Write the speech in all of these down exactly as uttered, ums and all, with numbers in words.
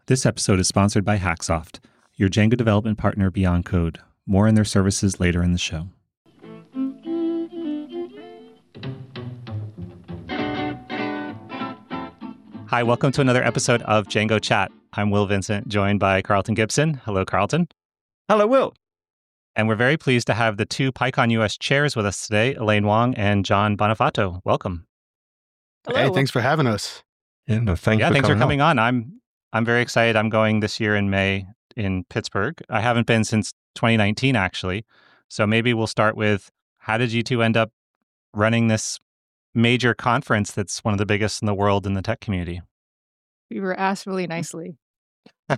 This episode is sponsored by Hacksoft, your Django development partner beyond code. More on their services later in the show. Hi, welcome to another episode of Django Chat. I'm Will Vincent, joined by Carlton Gibson. Hello, Carlton. Hello, Will. And we're very pleased to have the two PyCon U S chairs with us today, Elaine Wong and John Bonifato. Welcome. Hello. Hey, thanks for having us. Yeah, no, thank yeah for thanks coming for coming on. on. I'm I'm very excited. I'm going this year in May in Pittsburgh. I haven't been since twenty nineteen, actually. So maybe we'll start with, how did you two end up running this major conference that's one of the biggest in the world in the tech community? We were asked really nicely. Well,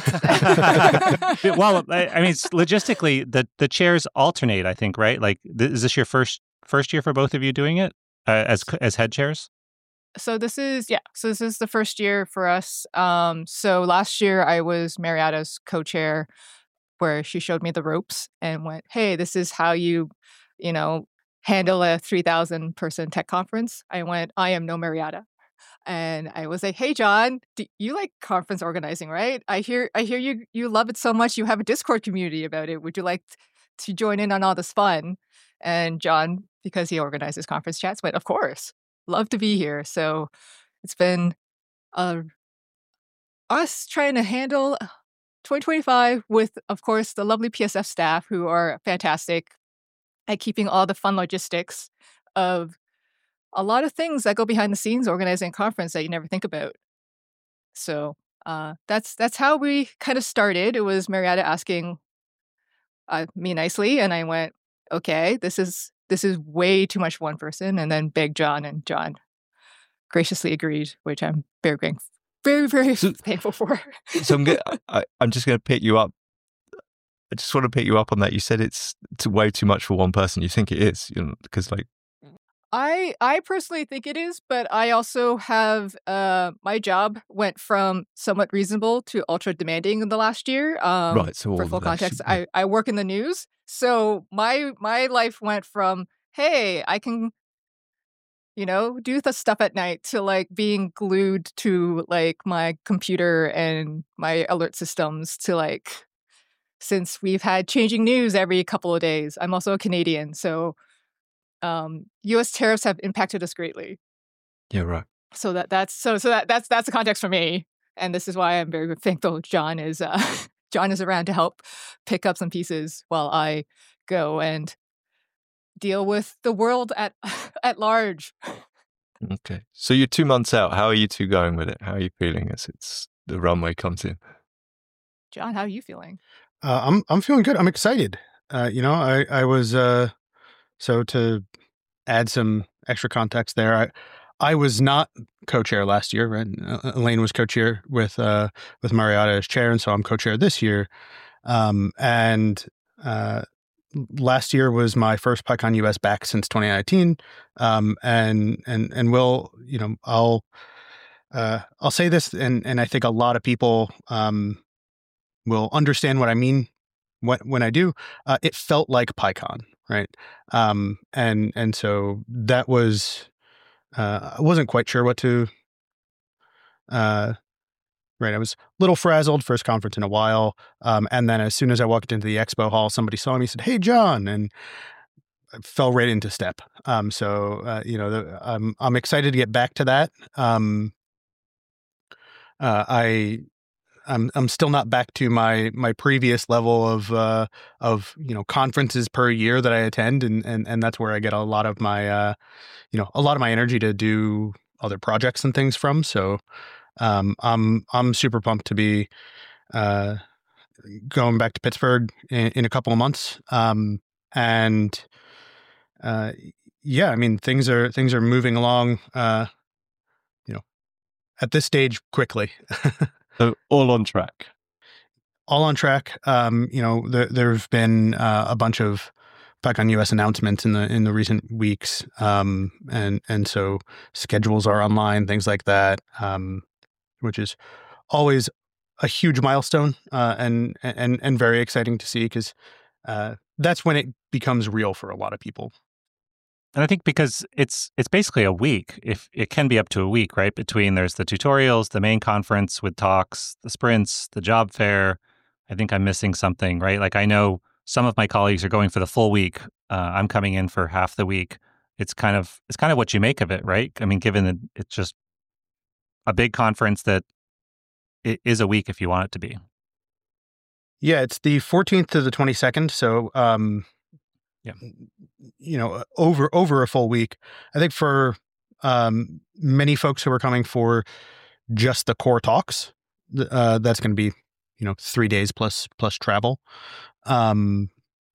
I, I mean, logistically, the, the chairs alternate, I think, right? Like, th- is this your first first year for both of you doing it uh, as as head chairs? So this is, yeah, so this is the first year for us. Um, so last year I was Mariatta's co-chair, where she showed me the ropes and went, hey, this is how you, you know, handle a three thousand person tech conference. I went, I am no Mariatta. And I was like, hey, John, do you like conference organizing, right? I hear I hear you you love it so much. You have a Discord community about it. Would you like to join in on all this fun? And John, because he organizes conference chats, went, of course. Love to be here. So it's been uh, us trying to handle twenty twenty-five with, of course, the lovely P S F staff who are fantastic at keeping all the fun logistics of a lot of things that go behind the scenes organizing a conference that you never think about. So uh, that's that's how we kind of started. It was Mariatta asking uh, me nicely, and I went, okay, this is this is way too much for one person, and then begged John, and John graciously agreed, which I'm very grateful, very, very so, thankful for. so I'm, gonna, I, I'm just going to pick you up. I just want to pick you up on that. You said it's, it's way too much for one person. You think it is, you know, because like, I I personally think it is, but I also have uh my job went from somewhat reasonable to ultra demanding in the last year. Um, right. So for full context, should, yeah. I I work in the news, so my my life went from, hey, I can, you know, do the stuff at night, to like being glued to like my computer and my alert systems, to like, since we've had changing news every couple of days. I'm also a Canadian, so. Um, U S tariffs have impacted us greatly. Yeah, right. So that that's so so that that's that's the context for me, and this is why I'm very thankful John is uh, John is around to help pick up some pieces while I go and deal with the world at at large. Okay, so you're two months out. How are you two going with it? How are you feeling as it's the runway comes in? John, how are you feeling? Uh, I'm I'm feeling good. I'm excited. Uh, you know, I I was. Uh... So to add some extra context there, I I was not co-chair last year, right? Elaine was co-chair with uh, with Mariatta as chair, and so I'm co-chair this year. Um, and uh, last year was my first PyCon U S back since twenty nineteen. Um, and and and Will, you know, I'll uh, I'll say this, and and I think a lot of people um, will understand what I mean when when I do. Uh, it felt like PyCon. Right. Um, and, and so that was, uh, I wasn't quite sure what to, uh, right. I was a little frazzled, first conference in a while. Um, and then as soon as I walked into the expo hall, somebody saw me and said, hey, John, and I fell right into step. Um, so, uh, you know, the, I'm, I'm excited to get back to that. Um, uh, I, I'm I'm still not back to my my previous level of uh, of you know conferences per year that I attend, and and and that's where I get a lot of my uh, you know a lot of my energy to do other projects and things from. So um, I'm I'm super pumped to be uh, going back to Pittsburgh in, in a couple of months, um, and uh, yeah, I mean things are things are moving along, uh, you know, at this stage quickly. So all on track. All on track. Um, you know, there there've been uh, a bunch of PyCon U S announcements in the in the recent weeks, um, and and so schedules are online, things like that, um, which is always a huge milestone uh, and and and very exciting to see, because uh, that's when it becomes real for a lot of people. And I think because it's it's basically a week, if it can be up to a week, right? Between there's the tutorials, the main conference with talks, the sprints, the job fair. I think I'm missing something, right? Like I know some of my colleagues are going for the full week. Uh, I'm coming in for half the week. It's kind of it's kind of what you make of it, right? I mean, given that it's just a big conference that it is a week if you want it to be. Yeah, it's the fourteenth to the twenty-second. So, um, yeah, you know, over over a full week. I think for um, many folks who are coming for just the core talks, uh, that's going to be, you know, three days plus plus travel. Um,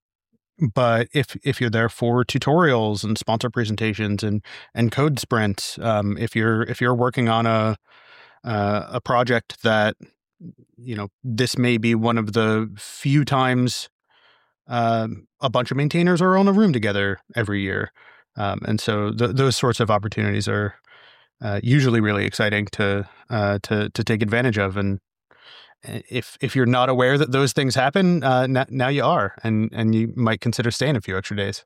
but if if you're there for tutorials and sponsor presentations and and code sprints, um, if you're if you're working on a uh, a project that, you know, this may be one of the few times um, a bunch of maintainers are in a room together every year. Um, and so th- those sorts of opportunities are uh, usually really exciting to uh, to to take advantage of. And if if you're not aware that those things happen, uh, n- now you are, and and you might consider staying a few extra days.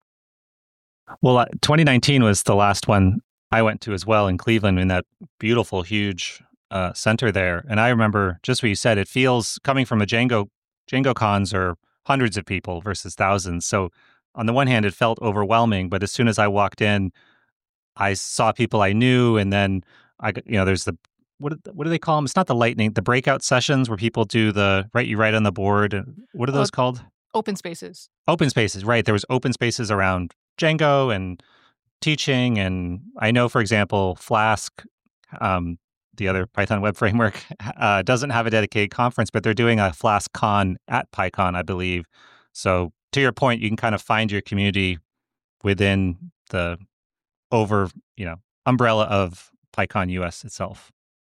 Well, uh, twenty nineteen was the last one I went to as well in Cleveland, in that beautiful, huge uh, center there. And I remember just what you said. It feels, coming from a Django Django cons are hundreds of people versus thousands. So on the one hand, it felt overwhelming, but as soon as I walked in, I saw people I knew, and then I, you know, there's the what what do they call them? It's not the lightning, the breakout sessions where people do the right. You write on the board. What are those uh, called? Open spaces. Open spaces, right? There was open spaces around Django and teaching, and I know, for example, Flask, um, the other Python web framework, uh, doesn't have a dedicated conference, but they're doing a Flask Con at PyCon, I believe. So to your point, you can kind of find your community within the over, you know, umbrella of PyCon U S itself.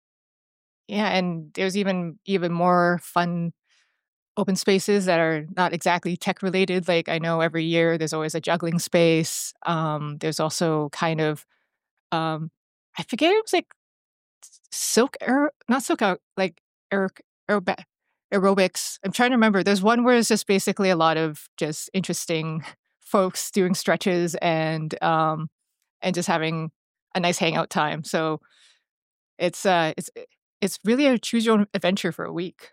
Yeah, and there's even even more fun open spaces that are not exactly tech related. Like I know every year there's always a juggling space. Um, there's also kind of, um, I forget, it was like silk, aer- not silk out, like aer- aerob- aerobics. I'm trying to remember. There's one where it's just basically a lot of just interesting folks doing stretches and um, and just having a nice hangout time. So it's uh, it's it's really a choose your own adventure for a week.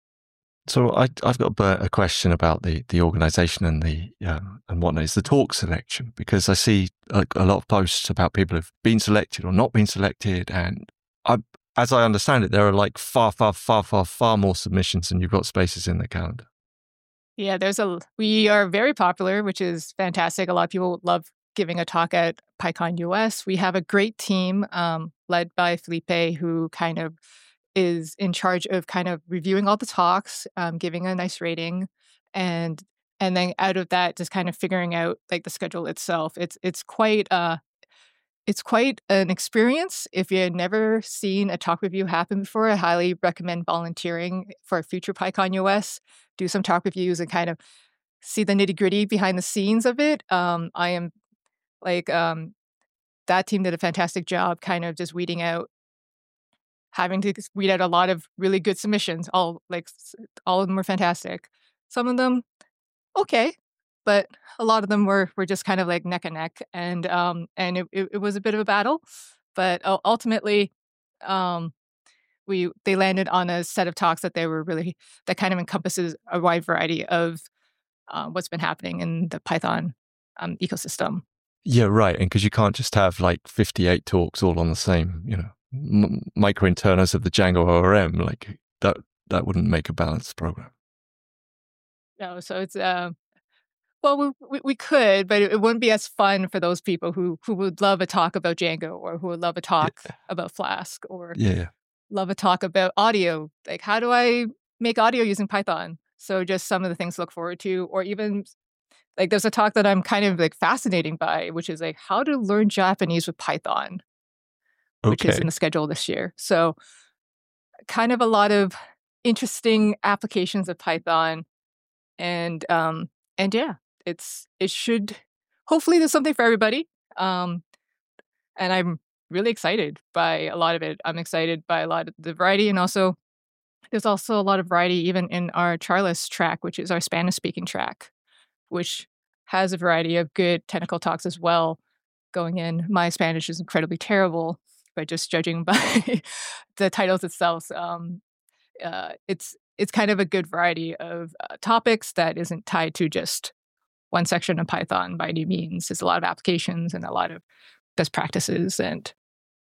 So I, I've got a question about the, the organization and the um, and whatnot. It's the talk selection, because I see a, a lot of posts about people who've been selected or not been selected, and I, as I understand it, there are like far, far, far, far, far more submissions than you've got spaces in the calendar. Yeah, there's a we are very popular, which is fantastic. A lot of people love giving a talk at PyCon U S. We have a great team um, led by Felipe, who kind of is in charge of kind of reviewing all the talks, um, giving a nice rating, and and then out of that, just kind of figuring out like the schedule itself. It's it's quite uh it's quite an experience. If you had never seen a talk review happen before, I highly recommend volunteering for a future PyCon U S. Do some talk reviews and kind of see the nitty gritty behind the scenes of it. Um, I am like um, that team did a fantastic job, kind of just weeding out. Having to weed out a lot of really good submissions. All like all of them were fantastic. Some of them, okay, but a lot of them were were just kind of like neck and neck, and um and it, it, it was a bit of a battle, but ultimately, um, we they landed on a set of talks that they were really that kind of encompasses a wide variety of uh, what's been happening in the Python um, ecosystem. Yeah, right. And because you can't just have like fifty-eight talks all on the same, you know, m- micro-internals of the Django O R M, like that, that wouldn't make a balanced program. No, so it's, uh, well, we, we, we could, but it, it wouldn't be as fun for those people who, who would love a talk about Django, or who would love a talk yeah. about Flask, or yeah, yeah. love a talk about audio. Like, how do I make audio using Python? So just some of the things to look forward to, or even like there's a talk that I'm kind of like fascinating by, which is like how to learn Japanese with Python, okay. which is in the schedule this year. So kind of a lot of interesting applications of Python. And um, and yeah, it's it should hopefully there's something for everybody. Um, and I'm really excited by a lot of it. I'm excited by a lot of the variety, and also there's also a lot of variety even in our Charlist track, which is our Spanish speaking track, which has a variety of good technical talks as well. going in. My Spanish is incredibly terrible, but just judging by the titles itself, um, uh, it's it's kind of a good variety of uh, topics that isn't tied to just one section of Python by any means. There's a lot of applications and a lot of best practices, and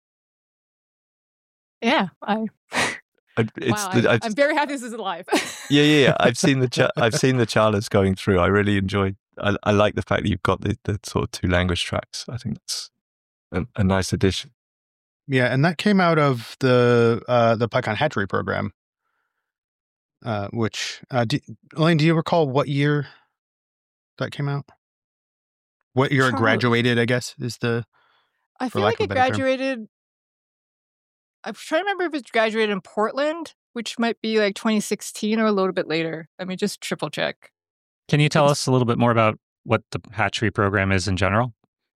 yeah, I. It's wow, the, I'm, I'm very happy this is live. yeah, yeah, yeah. I've seen the cha- I've seen the Charlas going through. I really enjoyed. I, I like the fact that you've got the, the sort of two language tracks. I think that's a, a nice addition. Yeah, and that came out of the uh, the PyCon Hatchery program, uh, which uh, do, Elaine, do you recall what year that came out? What year it Charlie. graduated? I guess is the. I for feel lack like of a it better term. graduated. I'm trying to remember if it graduated in Portland, which might be like twenty sixteen or a little bit later. Let me just triple check. Can you tell It's- us a little bit more about what the Hatchery program is in general?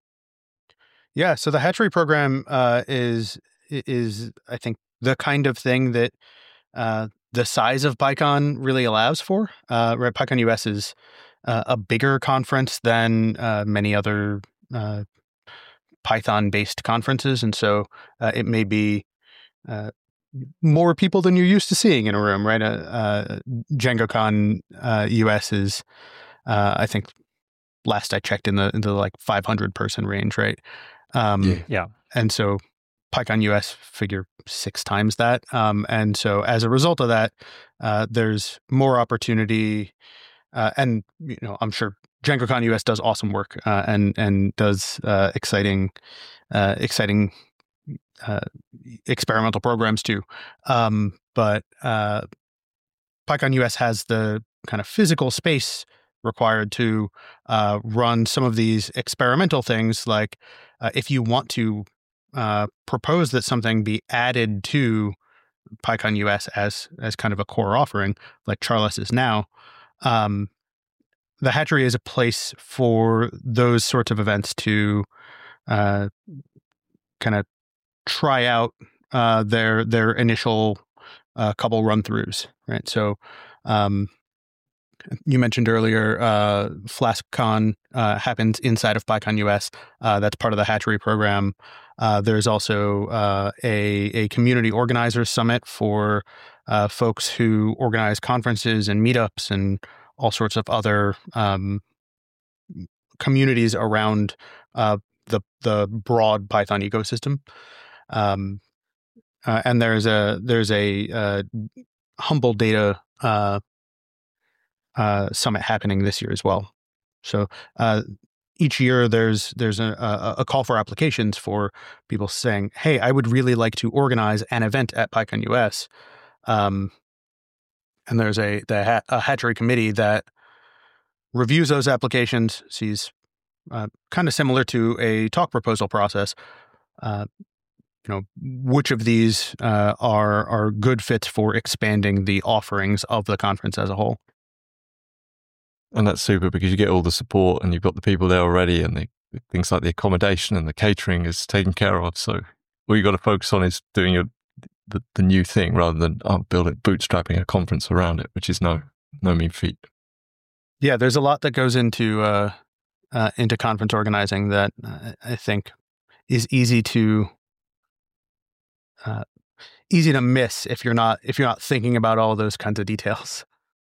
Yeah, so the Hatchery program uh, is is I think the kind of thing that uh, the size of PyCon really allows for. Uh, right, PyCon U S is uh, a bigger conference than uh, many other uh, Python-based conferences, and so uh, it may be uh, more people than you're used to seeing in a room. Right, uh, uh, DjangoCon uh, U S is, uh, I think, last I checked, in the into the like five hundred person range. Right. Um, Yeah. Yeah. And so PyCon U S figure six times that. Um, and so as a result of that, uh, there's more opportunity. Uh, and, you know, I'm sure DjangoCon U S does awesome work uh, and and does uh, exciting, uh, exciting uh, experimental programs too. Um, but uh, PyCon U S has the kind of physical space required to uh, run some of these experimental things, like uh, if you want to uh, propose that something be added to PyCon U S as as kind of a core offering, like Charlas is now. Um, the Hatchery is a place for those sorts of events to uh, kind of try out uh, their their initial uh, couple run throughs, right? So. Um, You mentioned earlier, uh, FlaskCon uh, happens inside of PyCon U S. Uh, that's part of the Hatchery program. Uh, there's also uh, a, a community organizers summit for uh, folks who organize conferences and meetups and all sorts of other um, communities around uh, the the broad Python ecosystem. Um, uh, and there's a there's a uh, Humble Data uh, Uh, summit happening this year as well. So uh, each year there's there's a, a, a call for applications for people saying, "Hey, I would really like to organize an event at PyCon U S." Um, and there's a the ha- a Hatchery committee that reviews those applications, sees uh, kind of similar to a talk proposal process. Uh, you know, which of these uh, are are good fits for expanding the offerings of the conference as a whole. And that's super because you get all the support and you've got the people there already, and the things like the accommodation and the catering is taken care of. So all you got to focus on is doing your the, the new thing rather than oh, building bootstrapping a conference around it, which is no no mean feat. Yeah, there's a lot that goes into uh, uh, into conference organizing that uh, I think is easy to uh, easy to miss if you're not if you're not thinking about all those kinds of details.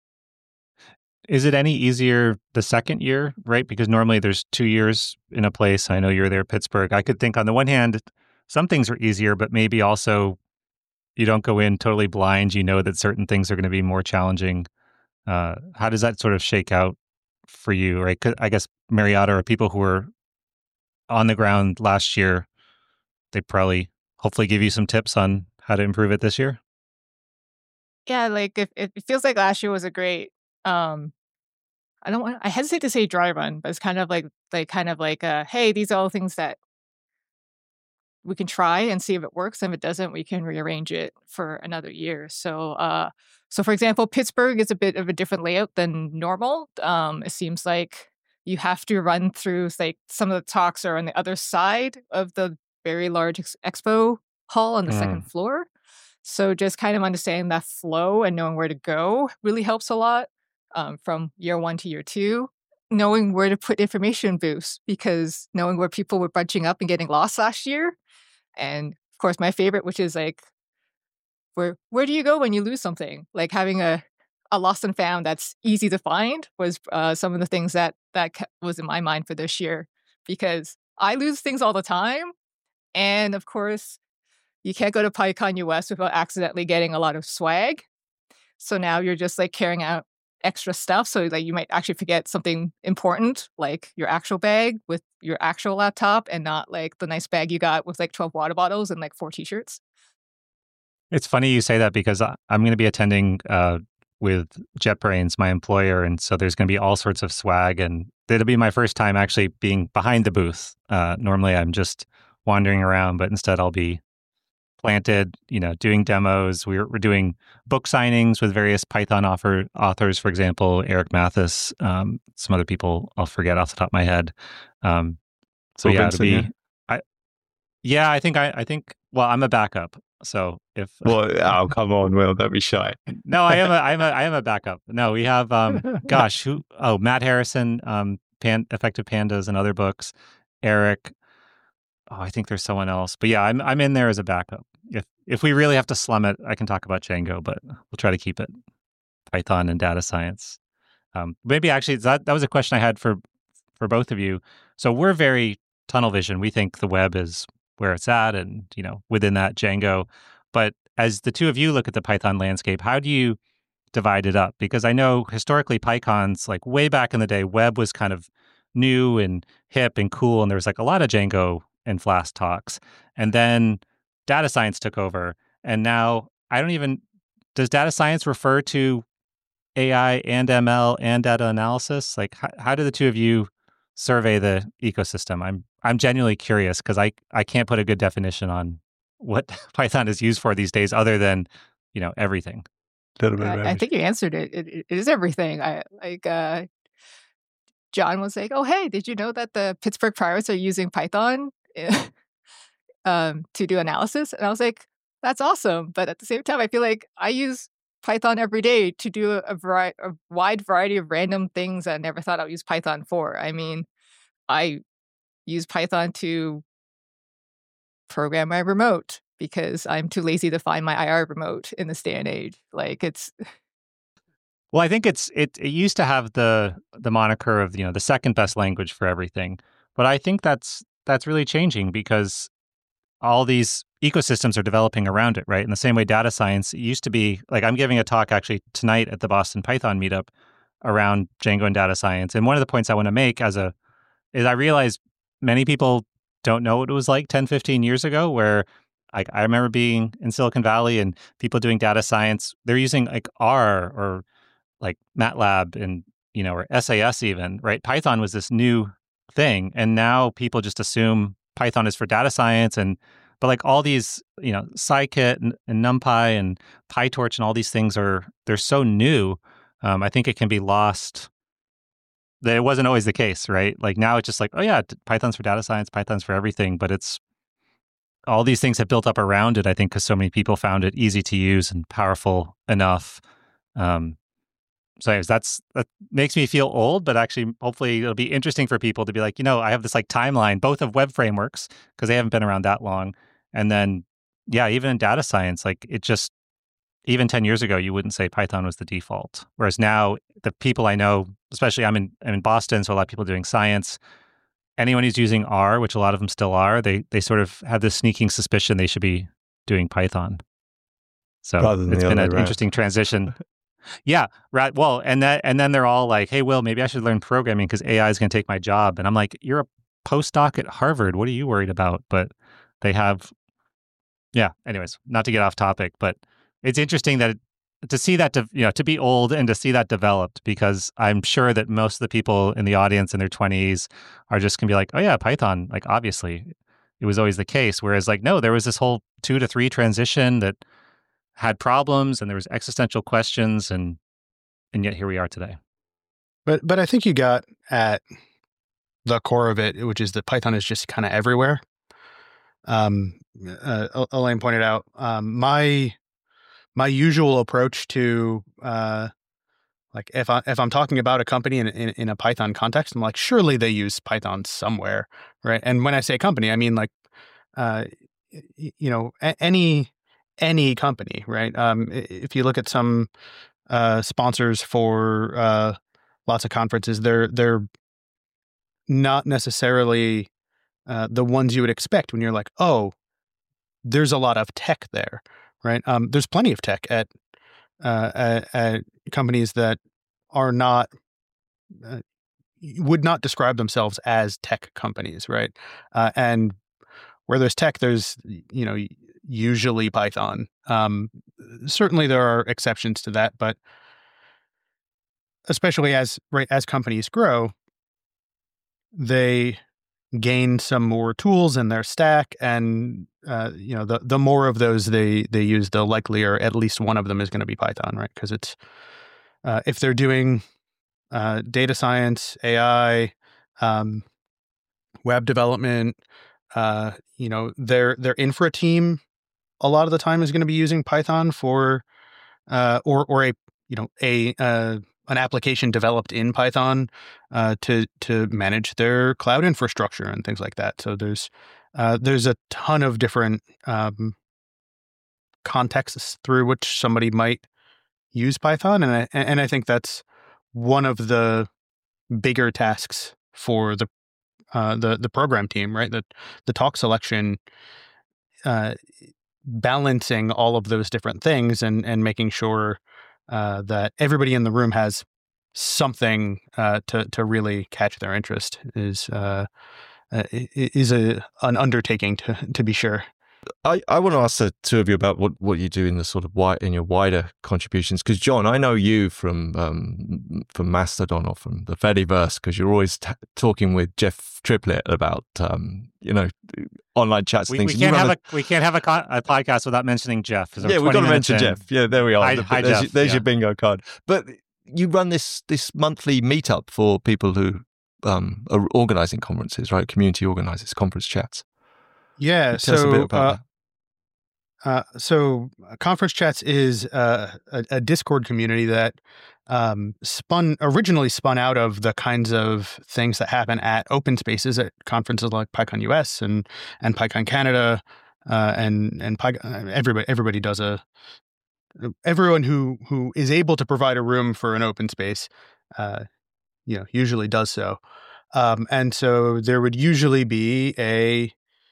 Is it any easier the second year, right? Because normally there's two years in a place. I know you're there, Pittsburgh. I could think on the one hand, some things are easier, but maybe also you don't go in totally blind. You know that certain things are going to be more challenging. Uh, how does that sort of shake out for you, right? 'Cause I guess Marietta or people who were on the ground last year, they probably hopefully give you some tips on how to improve it this year. Yeah, like if, if it feels like last year was a great um I don't want I hesitate to say dry run, but it's kind of like like kind of like uh hey, these are all things that we can try and see if it works. And if it doesn't, we can rearrange it for another year. So uh so for example, Pittsburgh is a bit of a different layout than normal. Um it seems like you have to run through like some of the talks are on the other side of the very large ex- expo hall on the Mm. second floor. So just kind of understanding that flow and knowing where to go really helps a lot um, from year one to year two. knowing where to put information boosts, because knowing where people were bunching up and getting lost last year. And of course, my favorite, which is like, where where do you go when you lose something? Like having a, a lost and found that's easy to find was uh, some of the things that that was in my mind for this year, because I lose things all the time. And of course, you can't go to PyCon U S without accidentally getting a lot of swag. So now you're just like carrying out extra stuff. So like you might actually forget something important, like your actual bag with your actual laptop, and not like the nice bag you got with like twelve water bottles and like four t-shirts. It's funny you say that, because I- I'm going to be attending uh, with JetBrains, my employer. And so there's going to be all sorts of swag, and it'll be my first time actually being behind the booth. Uh, normally I'm just wandering around, but instead I'll be planted, you know, doing demos. We're, we're doing book signings with various Python author, authors, for example, Eric Mathis, um, some other people I'll forget off the top of my head. Um, so Will yeah, Benson, it'll be, yeah. I, yeah, I think, I, I think, well, I'm a backup. So if, Well, oh, come on, Will, don't be shy. no, I am a, I am a, I am a backup. No, we have, um, gosh, who, oh, Matt Harrison, um, Pan, Effective Pandas and other books, Eric. Oh, I think there's someone else, but yeah, I'm I'm in there as a backup. If if we really have to slum it, I can talk about Django, but we'll try to keep it Python and data science. Um, maybe actually that that was a question I had for for both of you. So we're very tunnel vision. We think the web is where it's at, and you know within that Django. But as the two of you look at the Python landscape, how do you divide it up? Because I know historically PyCons, like way back in the day, web was kind of new and hip and cool, and there was like a lot of Django and Flask talks. And then data science took over. And now I don't even, does data science refer to A I and M L and data analysis? Like how, how do the two of you survey the ecosystem? I'm I'm genuinely curious, because I, I can't put a good definition on what Python is used for these days, other than, you know, everything. A little bit of I, I everything. think you answered it. It, it is everything. I like uh, John was like, "Oh, hey, did you know that the Pittsburgh Pirates are using Python um, to do analysis?" And I was like, "That's awesome." But at the same time, I feel like I use Python every day to do a, vari- a wide variety of random things that I never thought I would use Python for. I mean, I use Python to program my remote because I'm too lazy to find my I R remote in this day and age. Like it's Well, I think it's it it used to have the the moniker of, you know, the second best language for everything. But I think that's that's really changing, because all these ecosystems are developing around it, right? In the same way data science, it used to be like, I'm giving a talk actually tonight at the Boston Python meetup around Django and data science. And one of the points I want to make as a is I realize many people don't know what it was like ten, fifteen years ago, where like I remember being in Silicon Valley and people doing data science, they're using like R or like MATLAB and, you know, or S A S even, right? Python was this new thing. And now people just assume Python is for data science. And, but like all these, you know, Scikit and, and NumPy and PyTorch and all these things are, they're so new. Um, I think it can be lost that it wasn't always the case, right? Like now it's just like, oh yeah, Python's for data science, Python's for everything. But it's, all these things have built up around it, I think, because so many people found it easy to use and powerful enough. Um, So anyways, that's that makes me feel old, but actually, hopefully, it'll be interesting for people to be like, you know, I have this like timeline, both of web frameworks, because they haven't been around that long, and then, yeah, even in data science, like it just, even ten years ago, you wouldn't say Python was the default, whereas now the people I know, especially I'm in I'm in Boston, so a lot of people doing science. Anyone who's using R, which a lot of them still are, they they sort of have this sneaking suspicion they should be doing Python. So Rather than it's the been other an way around. interesting transition. Yeah, right. Well, and that, and then they're all like, "Hey, Will, maybe I should learn programming because A I is going to take my job." And I'm like, "You're a postdoc at Harvard. What are you worried about?" But they have, yeah. Anyways, not to get off topic, but it's interesting that it, to see that, de- you know, to be old and to see that developed, because I'm sure that most of the people in the audience in their twenties are just going to be like, "Oh yeah, Python." Like obviously, it was always the case. Whereas like, no, there was this whole two to three transition that had problems, and there was existential questions, and and yet here we are today. But but I think you got at the core of it, which is that Python is just kind of everywhere. Um, uh, Elaine pointed out um, my my usual approach to uh, like if I if I'm talking about a company in, in in a Python context, I'm like, surely they use Python somewhere, right? And when I say company, I mean like, uh, you know, a- any any company, right? Um, if you look at some uh, sponsors for uh, lots of conferences, they're they're not necessarily uh, the ones you would expect when you're like, oh, there's a lot of tech there, right? Um, there's plenty of tech at, uh, at, at companies that are not, uh, would not describe themselves as tech companies, right? Uh, and where there's tech, there's, you know, usually Python. Um, certainly there are exceptions to that, but especially as right as companies grow, they gain some more tools in their stack, and uh, you know, the the more of those they they use, the likelier at least one of them is going to be Python, right? Because it's uh, if they're doing uh, data science, A I, um, web development, uh, you know, their their infra team a lot of the time is going to be using Python for uh, or or a you know a uh, an application developed in Python uh, to to manage their cloud infrastructure and things like that. So there's uh, there's a ton of different um, contexts through which somebody might use Python, and I, and I think that's one of the bigger tasks for the uh, the the program team, right? The the talk selection. Uh, balancing all of those different things and and making sure uh, that everybody in the room has something uh, to to really catch their interest is uh, uh, is a an undertaking to to be sure. I, I want to ask the two of you about what, what you do in the sort of wide, in your wider contributions. Because John, I know you from um, from Mastodon or from the Fediverse, because you're always t- talking with Jeff Triplett about um, you know online chats. We, and things. we can't have a, a we can't have a, con- a podcast without mentioning Jeff. So yeah, we've got to mention in. Jeff. Yeah, there we are. Hi, the, hi, there's Jeff. Your, there's yeah. your bingo card. But you run this this monthly meetup for people who um, are organizing conferences, right? Community organizers, conference chats. Yeah. Tell us so. a bit about uh, that. Uh, so Conference Chats is uh, a, a Discord community that um, spun originally spun out of the kinds of things that happen at open spaces at conferences like PyCon U S and and PyCon Canada, uh, and and Py, everybody everybody does a everyone who who is able to provide a room for an open space, uh, you know, usually does so, um, and so there would usually be a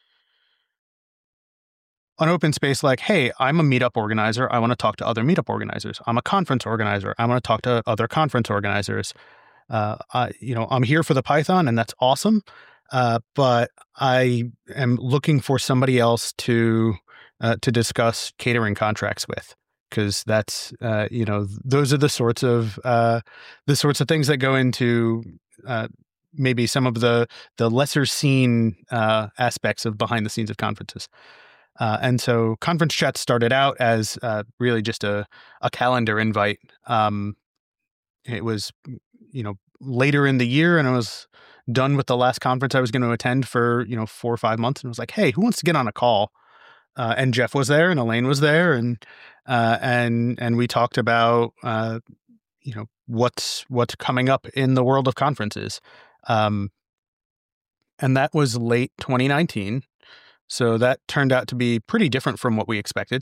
an open space like, hey, I'm a meetup organizer. I want to talk to other meetup organizers. I'm a conference organizer. I want to talk to other conference organizers. Uh, I, you know, I'm here for the Python, and that's awesome. Uh, but I am looking for somebody else to uh, to discuss catering contracts with, because that's uh, you know, those are the sorts of uh, the sorts of things that go into uh, maybe some of the the lesser seen uh, aspects of behind the scenes of conferences. Uh, and so Conference Chat started out as uh, really just a, a calendar invite. Um, it was, you know, later in the year, and I was done with the last conference I was going to attend for, you know, four or five months. And I was like, hey, who wants to get on a call? Uh, and Jeff was there, and Elaine was there, and uh, and and we talked about, uh, you know, what's what's coming up in the world of conferences. Um, and that was late twenty nineteen. So that turned out to be pretty different from what we expected,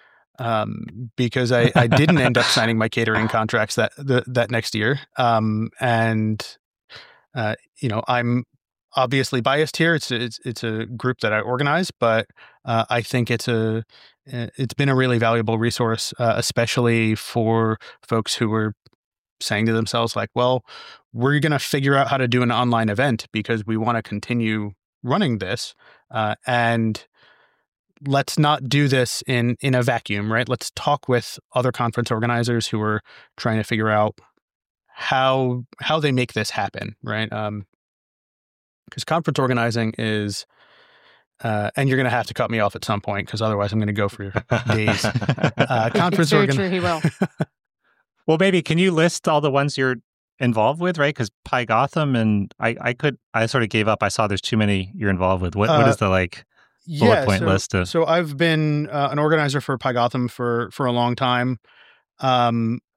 um, because I, I didn't end up signing my catering contracts that the, that next year. Um, and, uh, you know, I'm obviously biased here. It's, it's, it's a group that I organize, but uh, I think it's a it's been a really valuable resource, uh, especially for folks who were saying to themselves like, well, we're going to figure out how to do an online event because we want to continue running this, uh, and let's not do this in in a vacuum, right? Let's talk with other conference organizers who are trying to figure out how how they make this happen, right? Um, because conference organizing is, uh, and you're going to have to cut me off at some point because otherwise I'm going to go for days. Uh, conference organizing. organ- True, he will. Well, maybe can you list all the ones you're involved with, right? Because PyGotham, and I, I could, I sort of gave up. I saw there's too many you're involved with. What, uh, what is the like bullet yeah, point so, list of? So I've been uh, an organizer for PyGotham for for a long time. Um,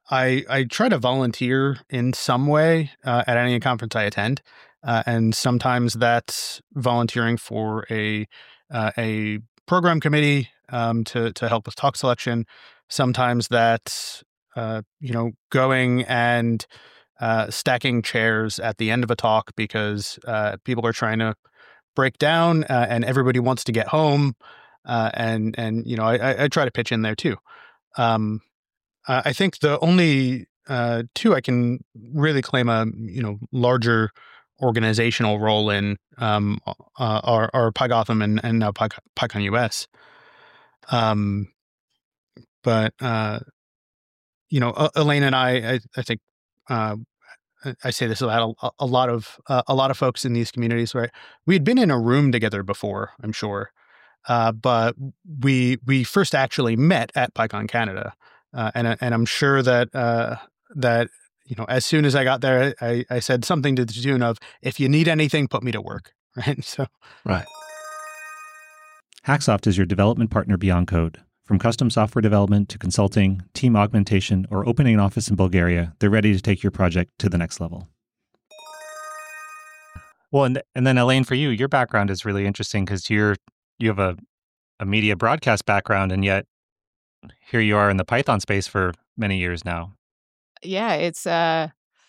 I I try to volunteer in some way uh, at any conference I attend, uh, and sometimes that's volunteering for a uh, a program committee um, to to help with talk selection. Sometimes that's uh, you know going and uh, stacking chairs at the end of a talk because uh, people are trying to break down uh, and everybody wants to get home, uh, and and you know I, I, I try to pitch in there too. Um, uh, I think the only uh, two I can really claim a you know larger organizational role in um, uh, are, are PyGotham and and now Py, PyCon U S. Um, but uh, you know, Elaine and I, I, I think uh, I say this about a, a lot of uh, a lot of folks in these communities. Right, we had been in a room together before, I'm sure, uh, but we we first actually met at PyCon Canada. Uh, and and I'm sure that uh, that you know, as soon as I got there, I, I said something to the tune of, "If you need anything, put me to work." Right. So right. Hacksoft is your development partner beyond code. From custom software development to consulting, team augmentation, or opening an office in Bulgaria, they're ready to take your project to the next level. Well, and and then Elaine, for you, your background is really interesting because you're you have a a media broadcast background, and yet here you are in the Python space for many years now. Yeah, it's uh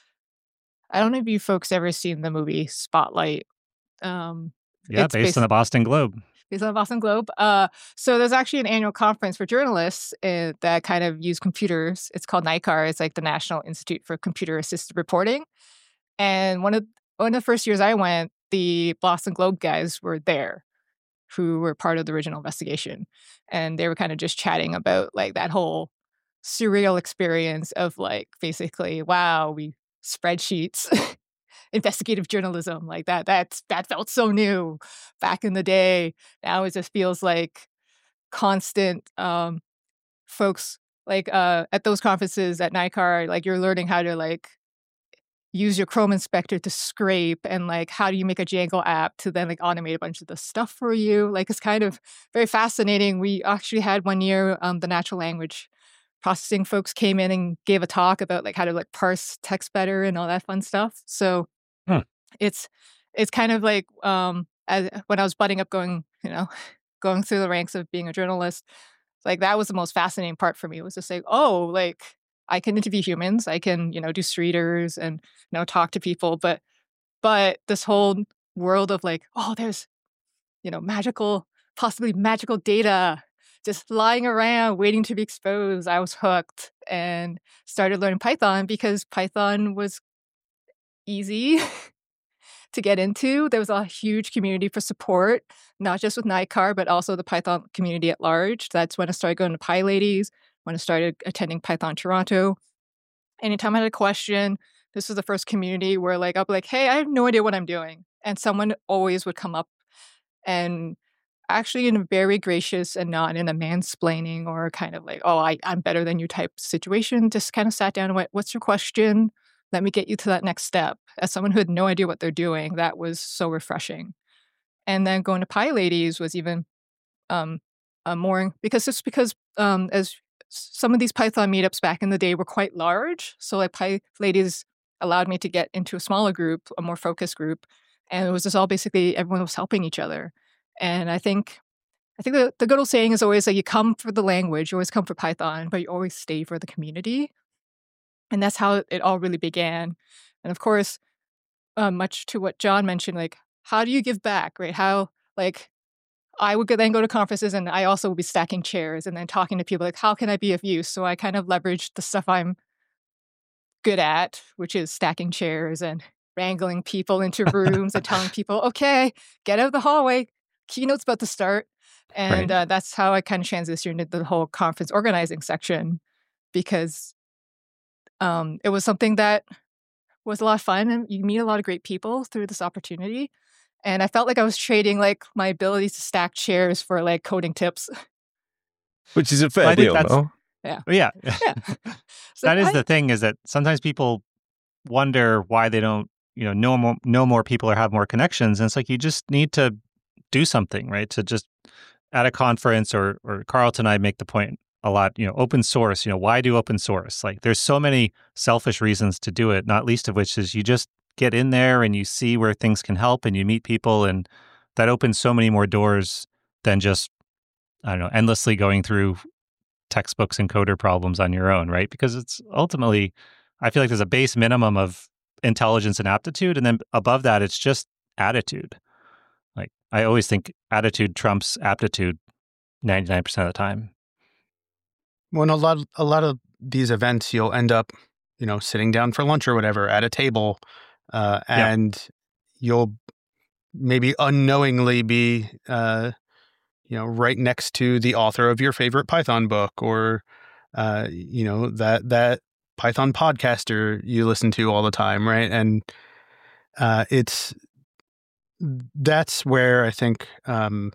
I don't know if you folks ever seen the movie Spotlight. Um yeah, it's based, based on the Boston Globe. Based on the Boston Globe. Uh so there's actually an annual conference for journalists uh, that kind of use computers. It's called NICAR. It's like the National Institute for Computer Assisted Reporting. And one of one of the first years I went, the Boston Globe guys were there, who were part of the original investigation. And they were kind of just chatting about like that whole surreal experience of like, basically, wow, we spreadsheets, investigative journalism, like that, that's, that felt so new back in the day. Now it just feels like constant um, folks like uh, at those conferences at NICAR, like you're learning how to like use your Chrome inspector to scrape, and like how do you make a Django app to then like automate a bunch of the stuff for you. Like it's kind of very fascinating. We actually had one year um, the natural language processing folks came in and gave a talk about like how to like parse text better and all that fun stuff. So huh. it's it's kind of like um, as, when I was budding up, going you know going through the ranks of being a journalist, like that was the most fascinating part for me. It was just like, oh, like I can interview humans, I can, you know, do streeters and, you know, talk to people, but, but this whole world of like, oh, there's, you know, magical, possibly magical data just lying around waiting to be exposed. I was hooked and started learning Python because Python was easy to get into. There was a huge community for support, not just with NICAR, but also the Python community at large. That's when I started going to PyLadies, when I started attending Python Toronto. Anytime I had a question, this was the first community where like I'll be like, hey, I have no idea what I'm doing. And someone always would come up and actually in a very gracious and not in a mansplaining or kind of like, oh, I, I'm better than you type situation, just kind of sat down and went, what's your question? Let me get you to that next step. As someone who had no idea what they're doing, that was so refreshing. And then going to PyLadies was even um, uh, more, because it's because um, as some of these Python meetups back in the day were quite large. So like PyLadies allowed me to get into a smaller group, a more focused group. And it was just all basically everyone was helping each other. And I think I think the, the good old saying is always like you come for the language, you always come for Python, but you always stay for the community. And that's how it all really began. And of course, uh, much to what John mentioned, like, how do you give back, right? How, like, I would then go to conferences and I also would be stacking chairs and then talking to people like, how can I be of use? So I kind of leveraged the stuff I'm good at, which is stacking chairs and wrangling people into rooms and telling people, okay, get out of the hallway, keynote's about to start. And right. uh, that's how I kind of transitioned into the whole conference organizing section, because um, it was something that was a lot of fun and you meet a lot of great people through this opportunity. And I felt like I was trading like my ability to stack chairs for like coding tips. Which is a fair deal, though. Yeah. Yeah. yeah. So that is I, the thing, is that sometimes people wonder why they don't, you know, know more, know more people or have more connections. And it's like, you just need to do something, right? To just at a conference, or, or Carlton and I make the point a lot, you know, open source, you know, why do open source? Like there's so many selfish reasons to do it, not least of which is you just get in there and you see where things can help and you meet people, and that opens so many more doors than just, I don't know, endlessly going through textbooks and coder problems on your own, right? Because it's ultimately, I feel like there's a base minimum of intelligence and aptitude, and then above that, it's just attitude. Like I always think attitude trumps aptitude ninety-nine percent of the time. When a lot, a lot of these events, you'll end up, you know, sitting down for lunch or whatever at a table, uh, and yeah. you'll maybe unknowingly be, uh, you know, right next to the author of your favorite Python book, or, uh, you know, that that Python podcaster you listen to all the time, right? And uh, it's that's where I think, um,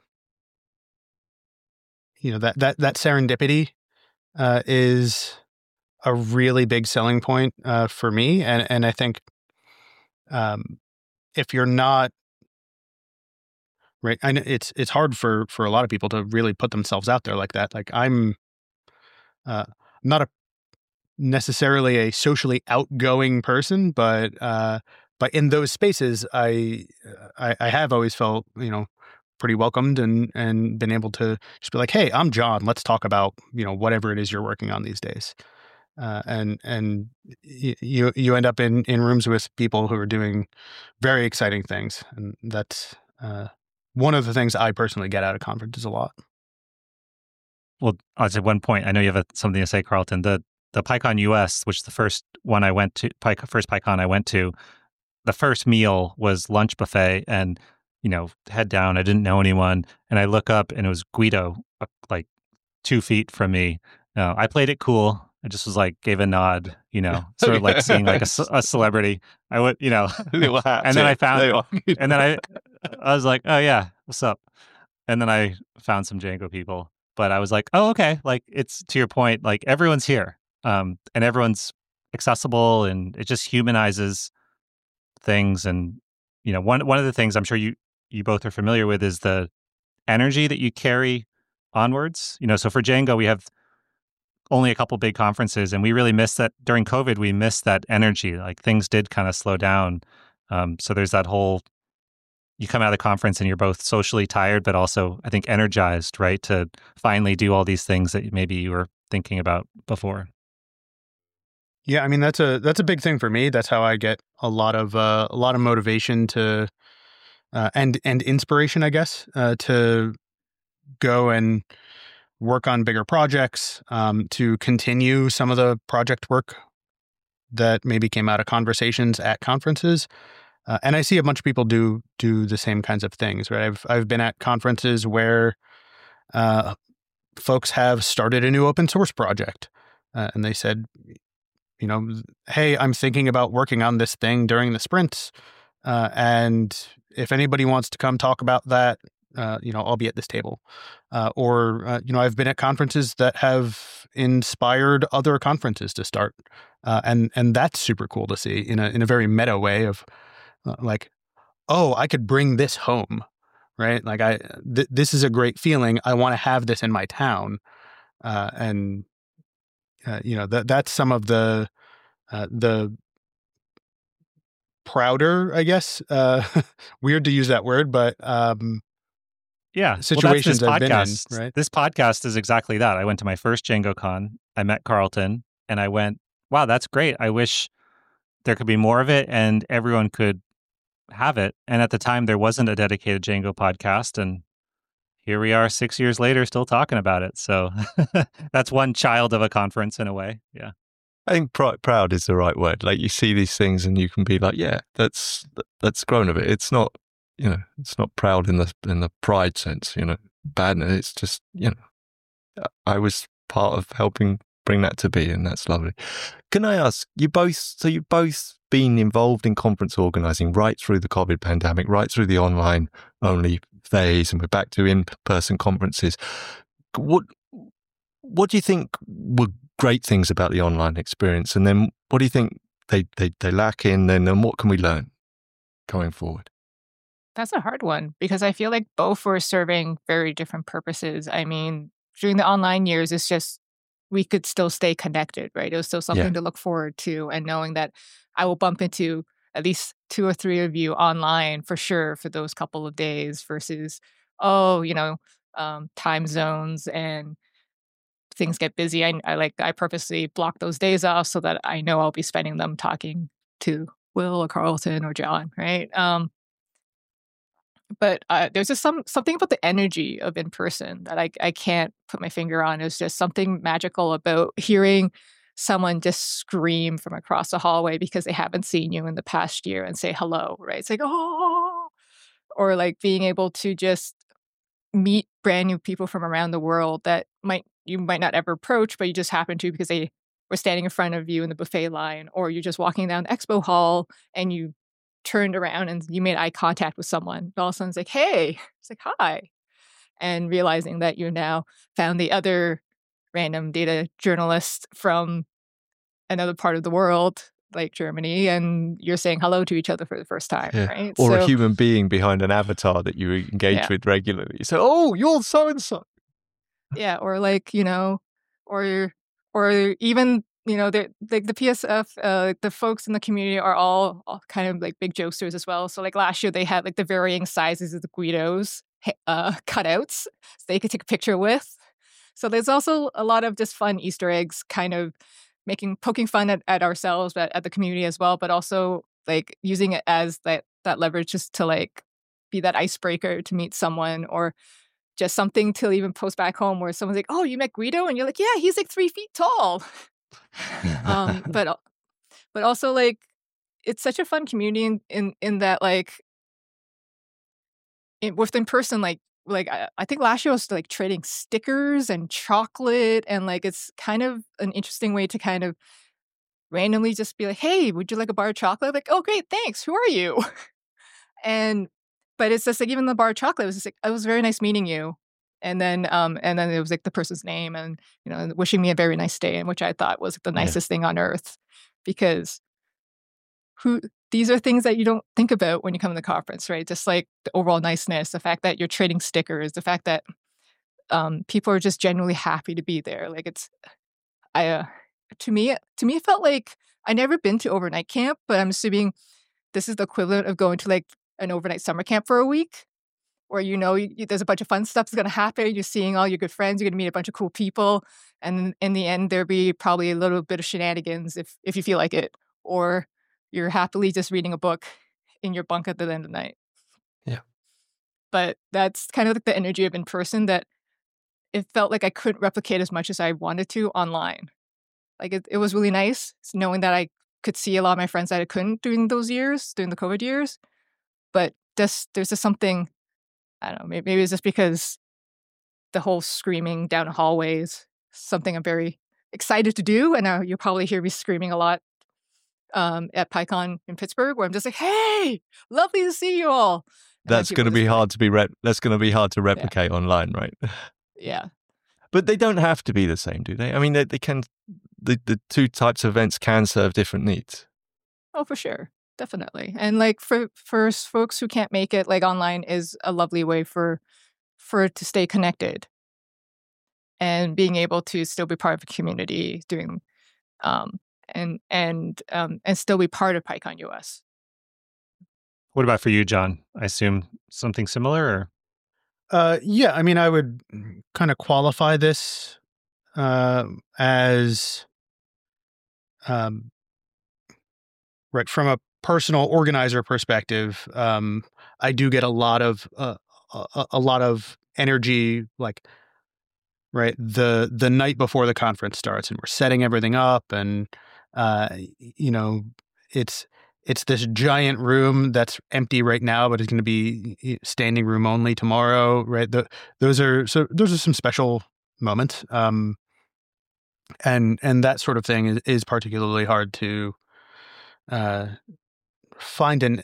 you know, that that that serendipity uh, is a really big selling point uh, for me, and and I think um, if you're not right, I know it's it's hard for for a lot of people to really put themselves out there like that. Like I'm uh, not a necessarily a socially outgoing person, but uh, but in those spaces, I, I I have always felt, you know, pretty welcomed and and been able to just be like, hey, I'm John. Let's talk about, you know, whatever it is you're working on these days. Uh, and and y- you you end up in, in rooms with people who are doing very exciting things, and that's uh, one of the things I personally get out of conferences a lot. Well, I'll say one point. I know you have a, something to say, Carlton. The the PyCon U S, which is the first one I went to, Py, first PyCon I went to, the first meal was lunch buffet, and you know, head down. I didn't know anyone, and I look up, and it was Guido, uh, like two feet from me. Uh, I played it cool. I just was like, gave a nod, you know, sort of like seeing like a, a celebrity. I would, you know, and then I found, and then I, I was like, oh yeah, what's up? And then I found some Django people, but I was like, oh, okay. Like it's to your point, like everyone's here, um, and everyone's accessible, and it just humanizes things. And, you know, one, one of the things I'm sure you, you both are familiar with is the energy that you carry onwards. You know, so for Django, we have only a couple big conferences, and we really missed that during COVID. We missed that energy. Like things did kind of slow down. Um, so there's that whole, you come out of the conference and you're both socially tired, but also I think energized, right? To finally do all these things that maybe you were thinking about before. Yeah, I mean that's a that's a big thing for me. That's how I get a lot of uh, a lot of motivation to uh, and and inspiration, I guess, uh, to go and work on bigger projects, um, to continue some of the project work that maybe came out of conversations at conferences. Uh, and I see a bunch of people do do the same kinds of things, right? I've I've been at conferences where uh, folks have started a new open source project, uh, and they said, you know, hey, I'm thinking about working on this thing during the sprints, uh, and if anybody wants to come talk about that, uh, you know, I'll be at this table. Uh, or, uh, you know, I've been at conferences that have inspired other conferences to start, uh, and and that's super cool to see in a in a very meta way of uh, like, oh, I could bring this home, right? Like I, th- this is a great feeling. I want to have this in my town, uh, and uh, you know that that's some of the uh, the prouder, I guess. Uh, weird to use that word, but um, yeah, situations well, I've been in, podcast. right? This podcast is exactly that. I went to my first DjangoCon. I met Carlton, and I went, wow, that's great. I wish there could be more of it, and everyone could have it. And at the time, there wasn't a dedicated Django podcast, and here we are six years later still talking about it. So that's one child of a conference in a way. Yeah. I think pr- proud is the right word. Like you see these things and you can be like, yeah, that's that's grown of it. It's not, you know, it's not proud in the in the pride sense, you know, badness. It's just, you know, I was part of helping bring that to be, and that's lovely. Can I ask you both? So you've both been involved in conference organizing right through the COVID pandemic, right through the online only phase, and we're back to in-person conferences. What what do you think were great things about the online experience, and then what do you think they they, they lack in, then and what can we learn going forward? That's a hard one because I feel like both were serving very different purposes. I mean, during the online years, it's just we could still stay connected, right? It was still something Yeah. to look forward to, and knowing that I will bump into at least two or three of you online for sure for those couple of days versus, oh, you know, um, time zones and things get busy. I, I like I purposely block those days off so that I know I'll be spending them talking to Will or Carlton or John, right? Um, but uh, there's just some something about the energy of in person that I I can't put my finger on. It's just something magical about hearing someone just scream from across the hallway because they haven't seen you in the past year and say hello, right? It's like, oh, or like being able to just meet brand new people from around the world that might you might not ever approach, but you just happen to because they were standing in front of you in the buffet line, or you're just walking down the expo hall and you turned around and you made eye contact with someone. All of a sudden it's like, hey, it's like, hi. And realizing that you now found the other random data journalist from another part of the world, like Germany, and you're saying hello to each other for the first time, Yeah. right? Or So- a human being behind an avatar that you engage Yeah. with regularly. So, oh, you're so and so. Yeah, or like, you know, or or even, you know, the like the P S F, uh, the folks in the community are all, all kind of like big jokesters as well. So like last year they had like the varying sizes of the Guidos uh, cutouts so they could take a picture with. So there's also a lot of just fun Easter eggs, kind of making poking fun at, at ourselves, but at the community as well, but also like using it as that that leverage just to like be that icebreaker to meet someone, or just something to even post back home where someone's like, oh, you met Guido? And you're like, yeah, he's like three feet tall. um, but al- but also like it's such a fun community in in, in that like in, within person, like like I, I think last year was like trading stickers and chocolate, and like it's kind of an interesting way to kind of randomly just be like, hey, would you like a bar of chocolate? Like, oh great, thanks. Who are you? And but it's just like even the bar of chocolate was just like, it was very nice meeting you. And then um and then it was like the person's name and you know wishing me a very nice day, and which I thought was the Yeah. nicest thing on earth, because who these are things that you don't think about when you come to the conference, right? Just like the overall niceness, the fact that you're trading stickers, the fact that um people are just genuinely happy to be there. Like it's I uh, to me to me it felt like I never been to overnight camp, but I'm assuming this is the equivalent of going to like an overnight summer camp for a week, where you know you, you- there's a bunch of fun stuff that's going to happen. You're seeing all your good friends. You're going to meet a bunch of cool people, and in the end, there'll be probably a little bit of shenanigans if if you feel like it, or you're happily just reading a book in your bunk at the end of the night. Yeah. But that's kind of like the energy of in person that it felt like I couldn't replicate as much as I wanted to online. Like it, it was really nice knowing that I could see a lot of my friends that I couldn't during those years, during the COVID years. But just there's just something, I don't know, maybe, maybe it's just because the whole screaming down hallways, something I'm very excited to do. And uh, you'll probably hear me screaming a lot um, at PyCon in Pittsburgh, where I'm just like, hey, lovely to see you all. And then That's people going to be just- hard to be rep- that's going to be hard to replicate online, right? Yeah. But they don't have to be the same, do they? I mean, they, they can. The, the two types of events can serve different needs. Oh, for sure. Definitely. And like for for s- folks who can't make it, like online is a lovely way for for it to stay connected and being able to still be part of a community doing um and and um and still be part of PyCon U S. What about for you, John? I assume something similar, or Uh, yeah, I mean, I would kind of qualify this uh, as um, right from a personal organizer perspective. Um, I do get a lot of uh, a, a lot of energy, like right the the night before the conference starts, and we're setting everything up, and uh, you know, it's it's this giant room that's empty right now, but it's going to be standing room only tomorrow, right? The, those are so those are some special moments, um, and and that sort of thing is, is particularly hard to uh, find an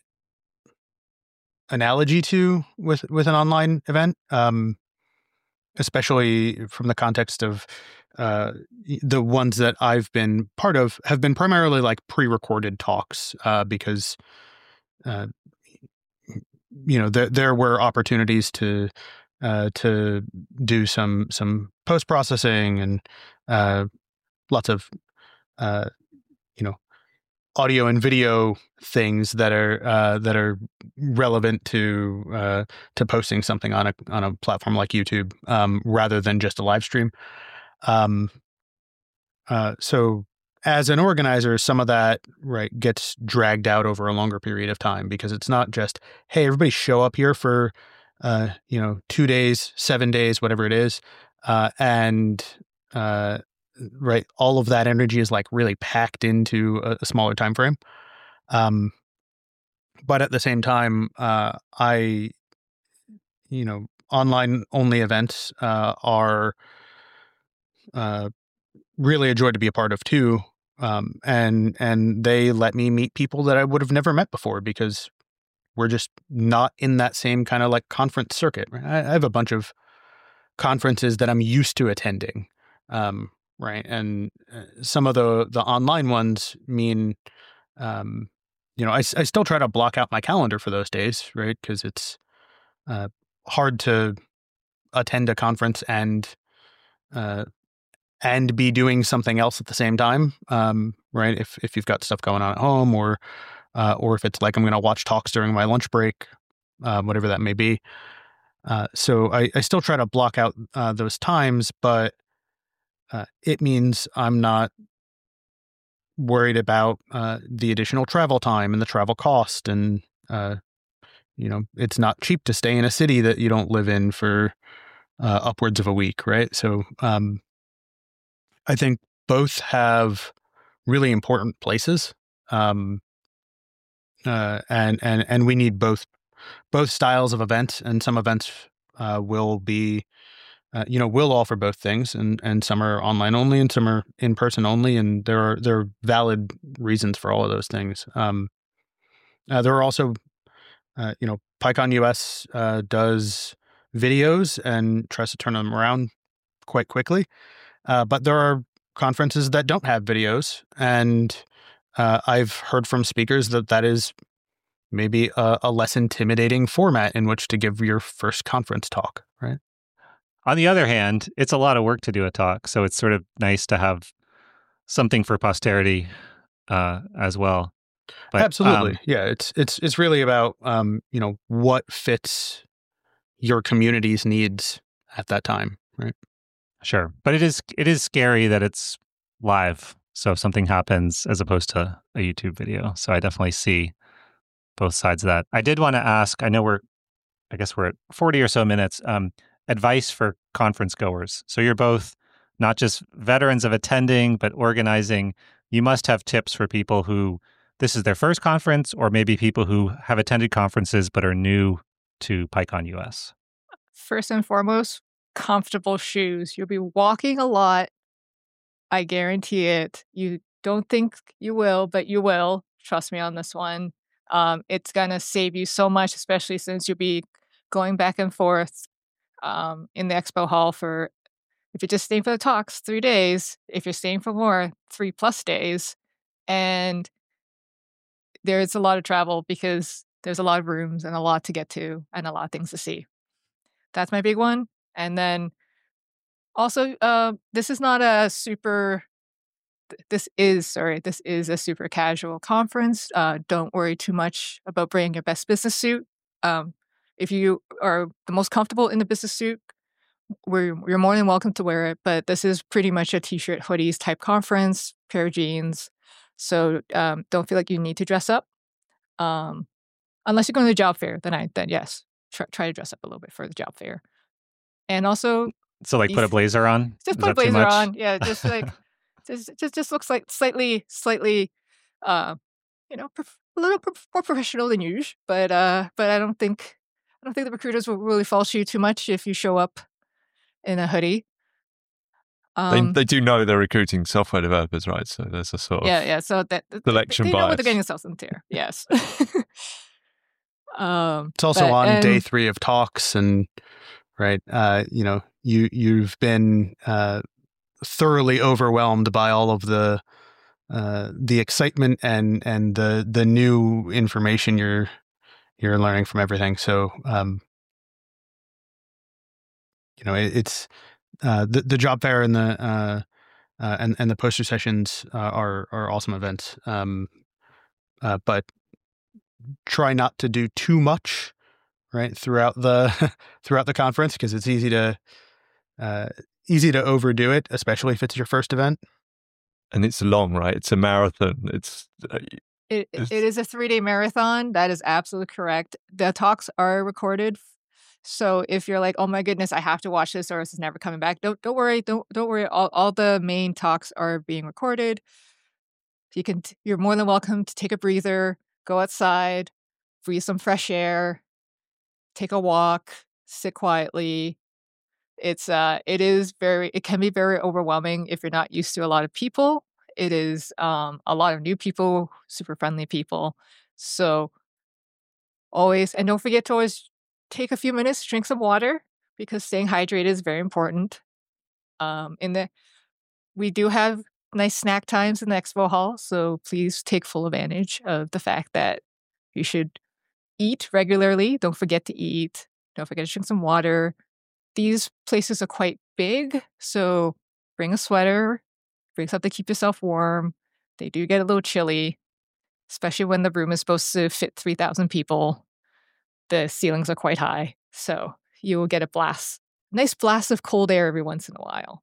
analogy to with with an online event, um, especially from the context of uh, the ones that I've been part of have been primarily like pre-recorded talks uh, because uh, you know there there were opportunities to uh, to do some some post processing and uh, lots of uh, you know audio and video things that are uh, that are relevant to uh, to posting something on a on a platform like YouTube, um, rather than just a live stream. Um, uh, so as an organizer, some of that right gets dragged out over a longer period of time, because it's not just, hey, everybody show up here for uh, you know two days, seven days, whatever it is, uh, and uh, right, all of that energy is like really packed into a, a smaller time frame. Um, but at the same time, uh, I, you know, online only events uh, are uh, really a joy to be a part of too. Um, and and they let me meet people that I would have never met before, because we're just not in that same kind of like conference circuit. I, I have a bunch of conferences that I'm used to attending, um, right? And uh, some of the the online ones mean, um, you know, I, I still try to block out my calendar for those days, right? Because it's uh, hard to attend a conference and uh, and be doing something else at the same time, um, right? If if you've got stuff going on at home, or uh, or if it's like I'm going to watch talks during my lunch break, uh, whatever that may be. Uh, so I, I still try to block out uh, those times, but uh, it means I'm not worried about uh, the additional travel time and the travel cost, and uh, you know, it's not cheap to stay in a city that you don't live in for uh, upwards of a week, right? So um, I think both have really important places, um, uh, and and and we need both both styles of event. And some events uh, will be, uh, you know, will offer both things, and and some are online only, and some are in person only, and there are there are valid reasons for all of those things. Um, uh, there are also, uh, you know, PyCon U S uh, does videos and tries to turn them around quite quickly. Uh, but there are conferences that don't have videos, and uh, I've heard from speakers that that is maybe a, a less intimidating format in which to give your first conference talk, right? On the other hand, it's a lot of work to do a talk, so it's sort of nice to have something for posterity uh, as well. But, Absolutely, um, yeah. It's it's it's really about um, you know, what fits your community's needs at that time, right? Sure, but it is it is scary that it's live. So if something happens as opposed to a YouTube video, so I definitely see both sides of that. I did want to ask. I know we're, I guess we're at forty or so minutes. Um, advice for conference goers. So you're both not just veterans of attending, but organizing. You must have tips for people who this is their first conference, or maybe people who have attended conferences but are new to PyCon U S. First and foremost, comfortable shoes. You'll be walking a lot. I guarantee it. You don't think you will, but you will. Trust me on this one. Um, it's going to save you so much, especially since you'll be going back and forth um, in the expo hall for, if you're just staying for the talks, three days. If you're staying for more, three plus days. And there's a lot of travel because there's a lot of rooms and a lot to get to and a lot of things to see. That's my big one. And then also, uh, this is not a super, this is, sorry, this is a super casual conference. Uh, don't worry too much about bringing your best business suit. Um, if you are the most comfortable in the business suit, we're, you're more than welcome to wear it. But this is pretty much a t-shirt, hoodies type conference, pair of jeans. So um, don't feel like you need to dress up. Um, unless you're going to the job fair, then I, then yes, try, try to dress up a little bit for the job fair. And also, So like put a blazer on? just Is put a that too blazer much? on. Yeah, just like just just just looks like slightly slightly, uh, you know, prof- a little prof- more professional than usual. But uh, but I don't think I don't think the recruiters will really fault you too much if you show up in a hoodie. Um, they, they do know they're recruiting software developers, right? So there's a sort of yeah, yeah. So that they, selection they know what bias. they're getting themselves into. Yes. um, It's also but- on and- day three of talks, and right, uh, you know, you you've been uh, thoroughly overwhelmed by all of the uh, the excitement and and the the new information you're you're learning from everything. So um, you know, it, it's uh, the the job fair and the uh, uh, and and the poster sessions uh, are are awesome events. Um, uh, but try not to do too much, right, throughout the throughout the conference, because it's easy to uh, easy to overdo it, especially if it's your first event. And it's long, right? It's a marathon. It's uh, It it's, it is a three day marathon. That is absolutely correct. The talks are recorded, so if you're like, oh my goodness, I have to watch this or it's never coming back, don't don't worry, don't don't worry. All all the main talks are being recorded. You can t- you're more than welcome to take a breather, go outside, breathe some fresh air, take a walk, sit quietly. It's uh it is very it can be very overwhelming if you're not used to a lot of people. It is um a lot of new people, super friendly people. So always, and don't forget to always take a few minutes, drink some water, because staying hydrated is very important. Um in the we do have nice snack times in the expo hall, so please take full advantage of the fact that you should eat regularly. Don't forget to eat. Don't forget to drink some water. These places are quite big, so bring a sweater, bring something to keep yourself warm. They do get a little chilly, especially when the room is supposed to fit three thousand people. The ceilings are quite high, so you will get a blast, nice blast of cold air every once in a while.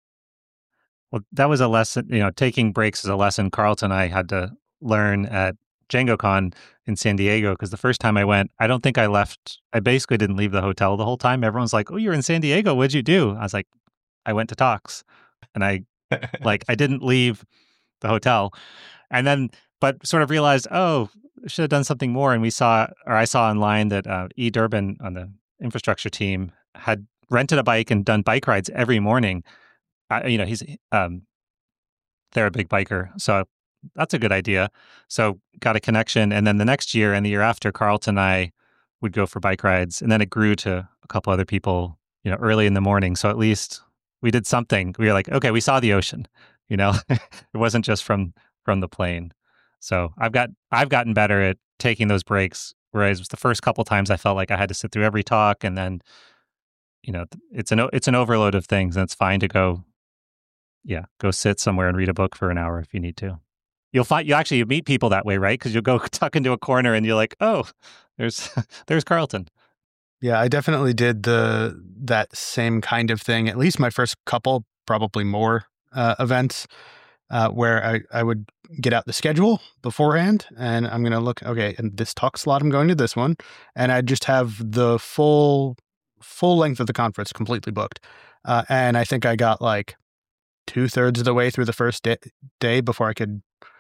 Well, that was a lesson, you know, taking breaks is a lesson Carlton and I had to learn at DjangoCon in San Diego, because the first time I went, I don't think I left. I basically didn't leave the hotel the whole time. Everyone's like, oh, you're in San Diego. What'd you do? I was like, I went to talks. And I, like, I didn't leave the hotel. And then, but sort of realized, oh, I should have done something more. And we saw, or I saw online that uh, E. Durbin on the infrastructure team had rented a bike and done bike rides every morning. I, you know, he's, um, they're a big biker. So that's a good idea. So got a connection. And then the next year and the year after, Carlton and I would go for bike rides. And then it grew to a couple other people, you know, early in the morning. So at least we did something. We were like, okay, we saw the ocean, you know, it wasn't just from, from the plane. So I've got, I've gotten better at taking those breaks. Whereas the first couple times I felt like I had to sit through every talk, and then, you know, it's an, it's an overload of things, and it's fine to go, yeah, go sit somewhere and read a book for an hour if you need to. You'll find, you actually you meet people that way, right? Because you'll go tuck into a corner and you're like, oh, there's there's Carlton. Yeah, I definitely did the that same kind of thing. At least my first couple, probably more uh, events, uh, where I, I would get out the schedule beforehand, and I'm going to look, okay, and this talk slot, I'm going to this one, and I just have the full full length of the conference completely booked. Uh, and I think I got like two thirds of the way through the first day, day before I could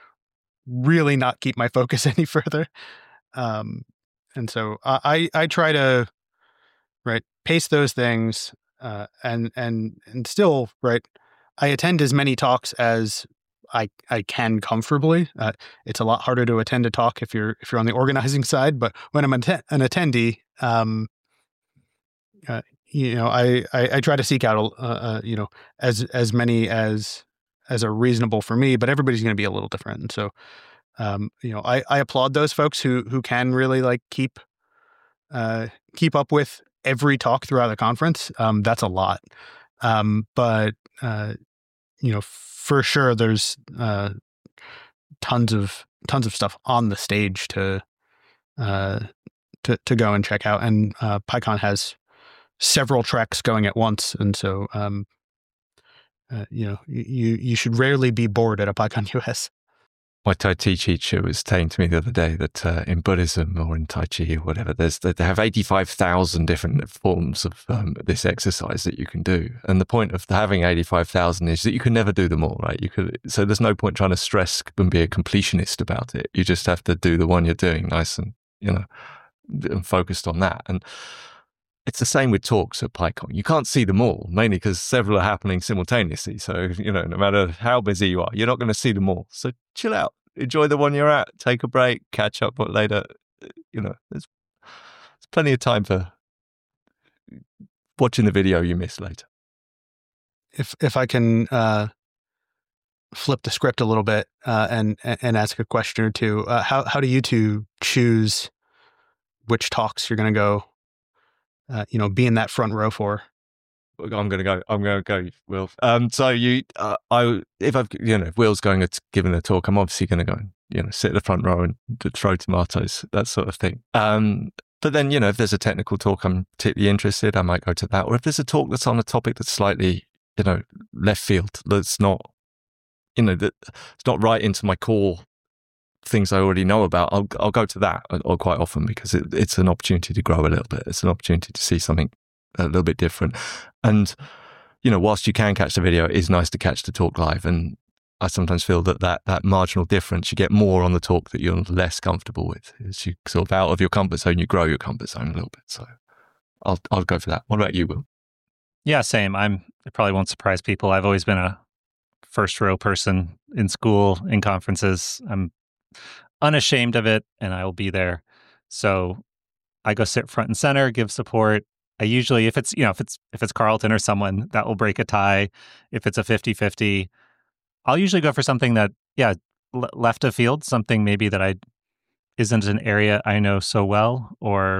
really not keep my focus any further. Um, and so I, I try to, right, pace those things, uh, and, and, and still, right, I attend as many talks as I, I can comfortably. Uh, it's a lot harder to attend a talk if you're, if you're on the organizing side, but when I'm an, an attendee, um, uh, you know, I, I, I try to seek out, uh, uh, you know, as, as many as, as are reasonable for me, but everybody's going to be a little different. And so, um, you know, I, I applaud those folks who, who can really like keep, uh, keep up with every talk throughout the conference. Um, that's a lot. Um, but, uh, you know, for sure there's, uh, tons of, tons of stuff on the stage to, uh, to, to go and check out. And, uh, PyCon has several treks going at once. And so, um, Uh, you know, you you should rarely be bored at a PyCon U S. My Tai Chi teacher was saying to me the other day that uh, in Buddhism or in Tai Chi or whatever, there's they have eighty-five thousand different forms of um, this exercise that you can do. And the point of having eighty-five thousand is that you can never do them all, right? You could, so there's no point trying to stress and be a completionist about it. You just have to do the one you're doing nice and, you know, and focused on that. And it's the same with talks at PyCon. You can't see them all, mainly because several are happening simultaneously. So, you know, no matter how busy you are, you're not going to see them all. So chill out, enjoy the one you're at, take a break, catch up later. You know, there's, there's plenty of time for watching the video you miss later. If if I can uh, flip the script a little bit uh, and and ask a question or two, uh, how how do you two choose which talks you're going to go? Uh, you know, be in that front row for? I'm going to go. I'm going to go, Will. Um, so you, uh, I, if I've, you know, if Will's going to giving a talk, I'm obviously going to go and, you know, sit at the front row and throw tomatoes, that sort of thing. Um, but then, you know, if there's a technical talk I'm particularly interested, I might go to that. Or if there's a talk that's on a topic that's slightly, you know, left field, that's not, you know, that it's not right into my core things I already know about, I'll I'll go to that or quite often because it, it's an opportunity to grow a little bit. It's an opportunity to see something a little bit different. And, you know, whilst you can catch the video, it is nice to catch the talk live. And I sometimes feel that that, that marginal difference, you get more on the talk that you're less comfortable with. As you sort of out of your comfort zone, you grow your comfort zone a little bit. So I'll I'll go for that. What about you, Will? Yeah, same. I'm. It probably won't surprise people. I've always been a first row person in school, in conferences. I'm unashamed of it, and I will be there. So I go sit front and center, give support. I usually, if it's, you know, if it's, if it's Carlton or someone, that will break a tie. If it's a fifty-fifty, I'll usually go for something that, yeah, l- left of field, something maybe that I isn't an area I know so well, or,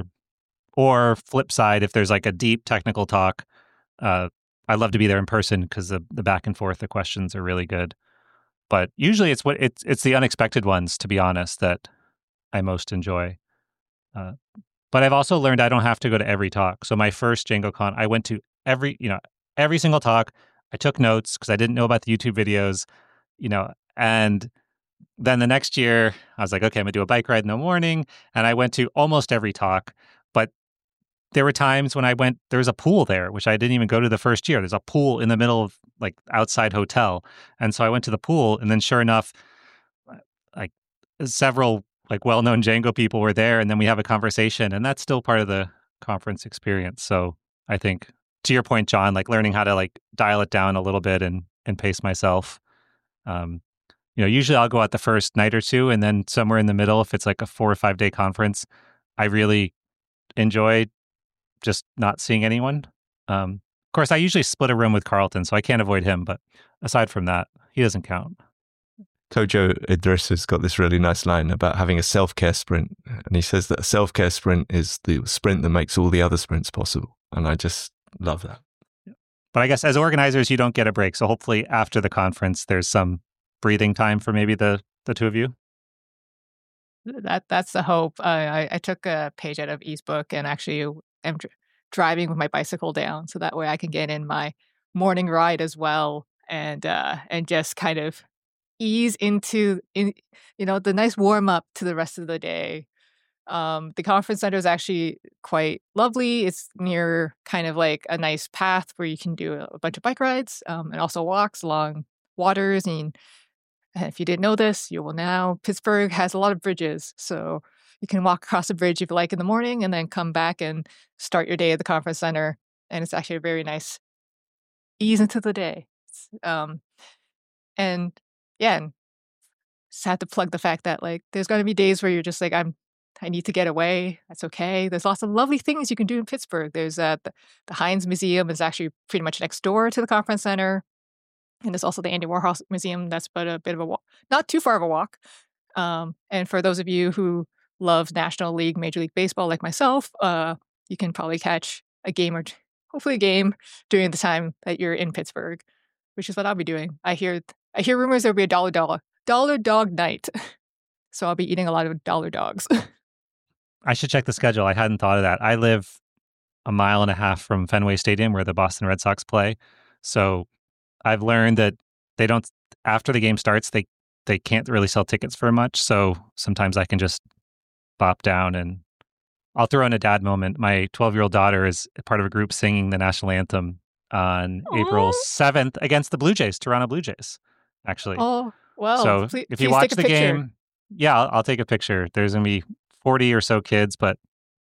or flip side, if there's like a deep technical talk, uh, I love to be there in person because the, the back and forth, the questions are really good. But usually it's what it's, it's the unexpected ones, to be honest, that I most enjoy. Uh, But I've also learned I don't have to go to every talk. So my first DjangoCon, I went to every, you know, every single talk. I took notes because I didn't know about the YouTube videos, you know, and then the next year I was like, okay, I'm gonna do a bike ride in the morning. And I went to almost every talk. But there were times when I went, there was a pool there, which I didn't even go to the first year. There's a pool in the middle of like outside hotel. And so I went to the pool, and then sure enough, like several like well-known Django people were there, and then we have a conversation, and that's still part of the conference experience. So I think, to your point, John, like learning how to like dial it down a little bit and and pace myself. Um, you know, usually I'll go out the first night or two, and then somewhere in the middle, if it's like a four or five day conference, I really enjoy just not seeing anyone. Um, of course, I usually split a room with Carlton, so I can't avoid him. But aside from that, he doesn't count. Kojo Idris has got this really nice line about having a self-care sprint. And he says that a self-care sprint is the sprint that makes all the other sprints possible. And I just love that. But I guess as organizers, you don't get a break. So hopefully after the conference, there's some breathing time for maybe the, the two of you. That That's the hope. Uh, I, I took a page out of E's book and actually am dr- driving with my bicycle down. So that way I can get in my morning ride as well and uh, and just kind of ease into in you know the nice warm up to the rest of the day. Um, the conference center is actually quite lovely. It's near kind of like a nice path where you can do a bunch of bike rides um, and also walks along waters. And if you didn't know this, you will now. Pittsburgh has a lot of bridges, so you can walk across a bridge if you like in the morning, and then come back and start your day at the conference center. And it's actually a very nice ease into the day. Um, and yeah, and just have to plug the fact that like there's going to be days where you're just like I'm I need to get away. That's okay. There's lots of lovely things you can do in Pittsburgh. There's uh, the, the Heinz Museum is actually pretty much next door to the conference center, and there's also the Andy Warhol Museum. That's but a bit of a walk, not too far of a walk. Um, and for those of you who love National League, Major League Baseball like myself, uh, you can probably catch a game or t- hopefully a game during the time that you're in Pittsburgh, which is what I'll be doing. I hear I hear rumors there'll be a dollar dollar dollar dog night, so I'll be eating a lot of dollar dogs. I should check the schedule. I hadn't thought of that. I live a mile and a half from Fenway Stadium where the Boston Red Sox play. So I've learned that they don't, after the game starts, they, they can't really sell tickets for much. So sometimes I can just bop down, and I'll throw in a dad moment. My twelve-year-old daughter is part of a group singing the national anthem on Aww. April seventh against the Blue Jays, Toronto Blue Jays, actually. Oh, well. So please, if you please watch take a the picture. game, yeah, I'll, I'll take a picture. There's going to be forty or so kids, but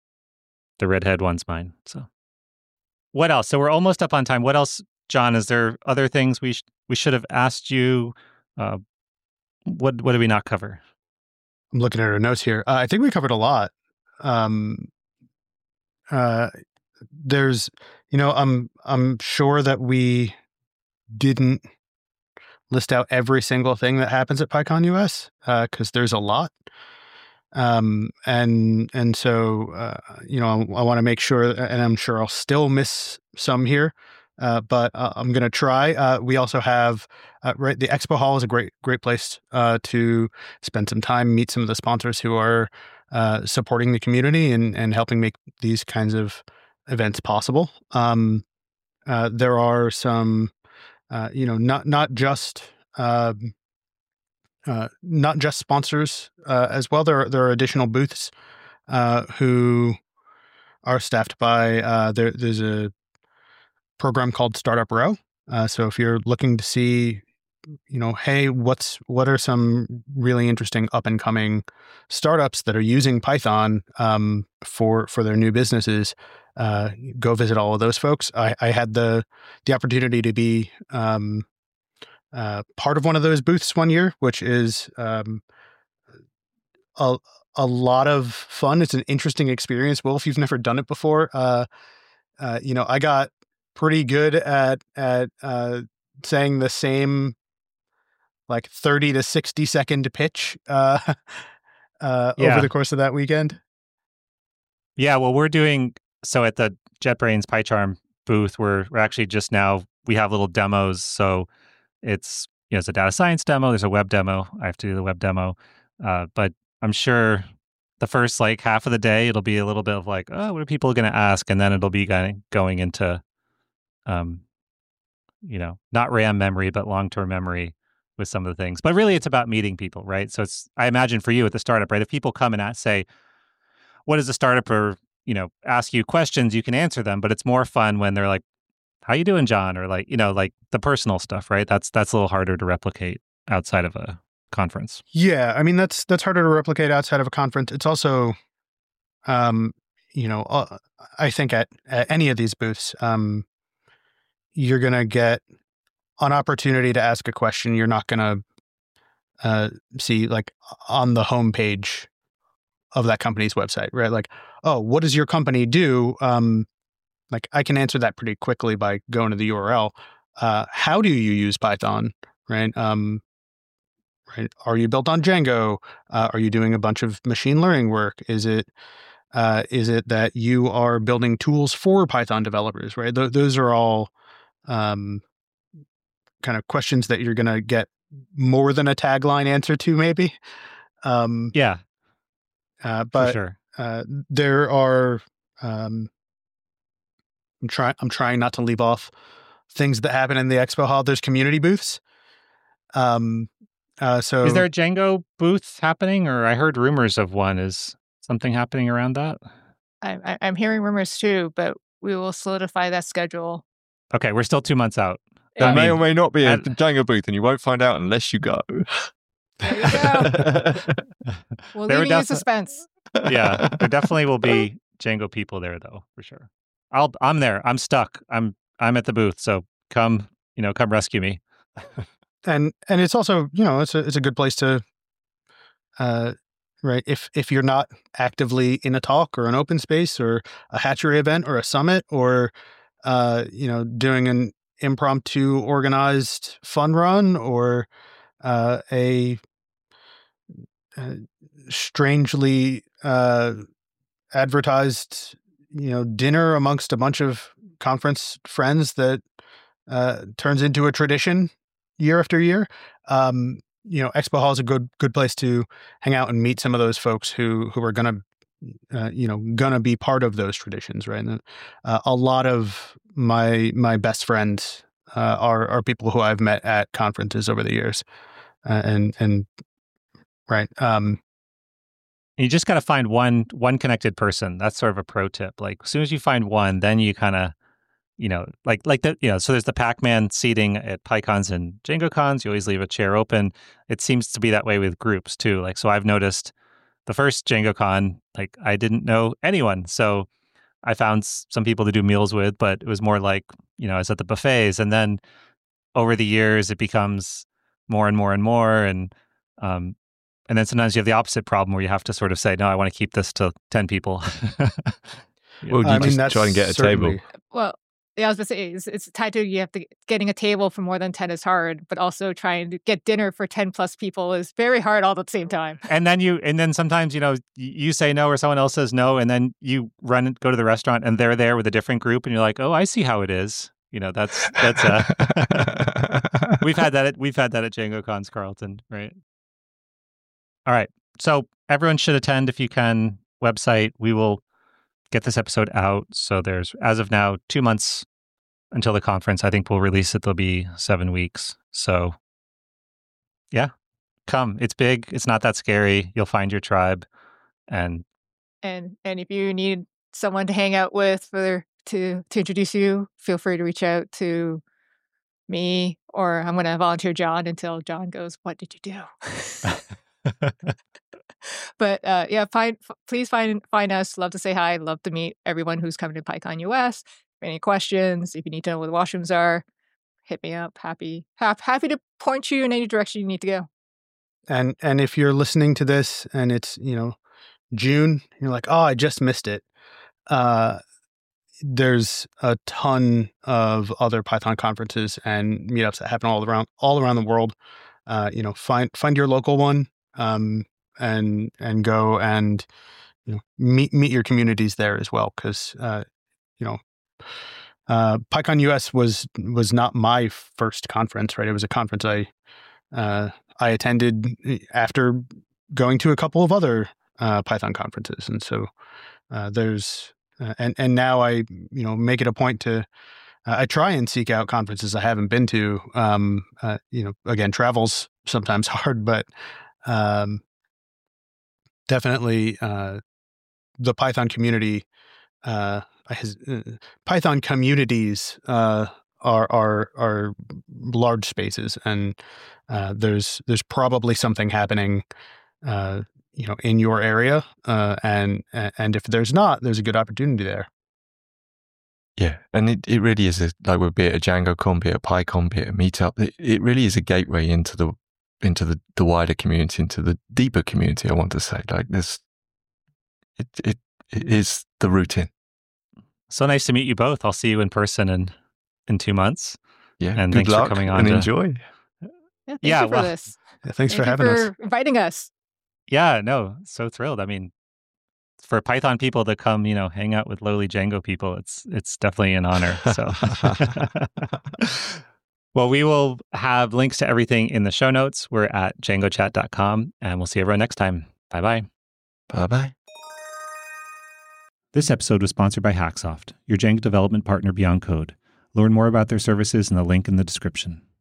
the redhead one's mine. So what else? So we're almost up on time. What else, John? Is there other things we sh- we should have asked you? Uh, what what did we not cover? I'm looking at our notes here. Uh, I think we covered a lot. Um, uh, there's, you know, I'm I'm sure that we didn't list out every single thing that happens at PyCon U S because uh, there's a lot. Um, and, and so, uh, you know, I, I want to make sure, and I'm sure I'll still miss some here, uh, but uh, I'm going to try. Uh, we also have uh, right. The expo hall is a great great place uh, to spend some time, meet some of the sponsors who are uh, supporting the community and and helping make these kinds of events possible. Um, uh, there are some, uh, you know, not not just. Uh, Uh, not just sponsors uh, as well. There are, there are additional booths uh, who are staffed by. Uh, there, there's a program called Startup Row. Uh, so if you're looking to see, you know, hey, what's what are some really interesting up and coming startups that are using Python um, for for their new businesses, uh, go visit all of those folks. I, I had the the opportunity to be. Um, Uh, part of one of those booths one year, which is um, a a lot of fun. It's an interesting experience. Well, if you've never done it before, uh, uh, you know, I got pretty good at at uh, saying the same like thirty to sixty second pitch uh, uh, Yeah. over the course of that weekend. Yeah, well, we're doing so at the JetBrains PyCharm booth. We're we're actually just now we have little demos. So it's you know it's a data science demo. There's a web demo. I have to do the web demo, uh, but I'm sure the first like half of the day it'll be a little bit of like, oh, what are people going to ask, and then it'll be going going into, um, you know, not RAM memory but long term memory with some of the things. But really, it's about meeting people, right? So it's I imagine for you at the startup, right? If people come and ask, say, what is a startup, or you know, ask you questions, you can answer them, but it's more fun when they're like, how you doing, John? Or like, you know, like the personal stuff, right? That's that's a little harder to replicate outside of a conference. Yeah, I mean that's that's harder to replicate outside of a conference. It's also, um, you know, uh, I think at, at any of these booths, um, you're gonna get an opportunity to ask a question you're not gonna uh, see like on the homepage of that company's website, right? Like, oh, what does your company do? Um, like I can answer that pretty quickly by going to the U R L. Uh, how do you use Python, right? Um, right? Are you built on Django? Uh, are you doing a bunch of machine learning work? Is it uh, is it that you are building tools for Python developers, right? Th- those are all um, kind of questions that you're going to get more than a tagline answer to, maybe. Um, Yeah, uh, for but sure. uh, there are. Um, I'm trying. I'm trying not to leave off things that happen in the expo hall. There's community booths. Um, uh, so Is there a Django booth happening, or I heard rumors of one? Is something happening around that? I, I, I'm hearing rumors too, but we will solidify that schedule. Okay, we're still two months out. There I may mean, or may not be a at- Django booth, and you won't find out unless you go. There you go. We'll There leave were you in defi- suspense. yeah, there definitely will be Django people there, though, for sure. I'll I'm there. I'm stuck. I'm I'm at the booth. So come, you know, come rescue me. and and it's also, you know, it's a it's a good place to, uh, right. If if you're not actively in a talk or an open space or a hatchery event or a summit or, uh, you know, doing an impromptu organized fun run or uh, a uh, strangely uh, advertised, you know, dinner amongst a bunch of conference friends that uh, turns into a tradition year after year. Um, you know, Expo Hall is a good good place to hang out and meet some of those folks who who are gonna, uh, you know, gonna be part of those traditions, right? And uh, a lot of my my best friends uh, are are people who I've met at conferences over the years, uh, and and right. Um, You just got to find one one connected person. That's sort of a pro tip. Like as soon as you find one, then you kind of, you know, like like the you know. So there's the Pac-Man seating at PyCons and DjangoCons. You always leave a chair open. It seems to be that way with groups too. Like so, I've noticed the first DjangoCon, like I didn't know anyone, so I found s- some people to do meals with, but it was more like, you know, I was at the buffets, and then over the years it becomes more and more and more, and um, and then sometimes you have the opposite problem where you have to sort of say, no, I want to keep this to ten people. Well, you I mean, just that's try and get a certainly- table. Well, yeah, I was going to say, it's, it's tied to you have to, getting a table for more than ten is hard, but also trying to get dinner for ten plus people is very hard all at the same time. And then you, and then sometimes, you know, y- you say no or someone else says no, and then you run and go to the restaurant and they're there with a different group, and you're like, oh, I see how it is. You know, that's that's uh we've had that at, we've had that at DjangoCons, Carlton, right? All right. So everyone should attend if you can. Website, we will get this episode out. So there's, as of now, two months until the conference. I think we'll release it. There'll be seven weeks. So yeah, come. It's big. It's not that scary. You'll find your tribe. And and and if you need someone to hang out with for to to introduce you, feel free to reach out to me, or I'm going to volunteer John until John goes, "What did you do?" But uh, yeah, find f- please find find us. Love to say hi. Love to meet everyone who's coming to PyCon U S. Any questions? If you need to know where the washrooms are, hit me up. Happy hap, happy to point you in any direction you need to go. And and if you're listening to this and it's, you know, June, you're like, oh, I just missed it. Uh, there's a ton of other Python conferences and meetups that happen all around all around the world. Uh, you know, find find your local one. Um, and and go and you know meet meet your communities there as well, because uh, you know uh, PyCon U S was was not my first conference, right? It was a conference I uh, I attended after going to a couple of other uh, Python conferences, and so uh, there's uh, and and now I you know make it a point to uh, I try and seek out conferences I haven't been to. Um, uh, you know, again, travel's sometimes hard, but um, definitely, uh, the Python community, uh, has, uh, Python communities uh, are are are large spaces, and uh, there's there's probably something happening, uh, you know, in your area, uh, and and if there's not, there's a good opportunity there. Yeah, and it, it really is a, like, we're be it a DjangoCon, be it a PyCon, be it a meetup. It, it really is a gateway into the into the, the wider community, into the deeper community, I want to say. Like this, it, it, it is the route in. So nice to meet you both. I'll see you in person in, in two months. Yeah, and good thanks luck for coming on and to, enjoy. Yeah, thank Yeah, you for well, this. Yeah, thanks Thank for you having for us. inviting us. Yeah, no, so thrilled. I mean, for Python people to come, you know, hang out with lowly Django people, it's it's definitely an honor. So, well, we will have links to everything in the show notes. We're at django chat dot com, and we'll see everyone next time. Bye bye. Bye bye. This episode was sponsored by Hacksoft, your Django development partner beyond code. Learn more about their services in the link in the description.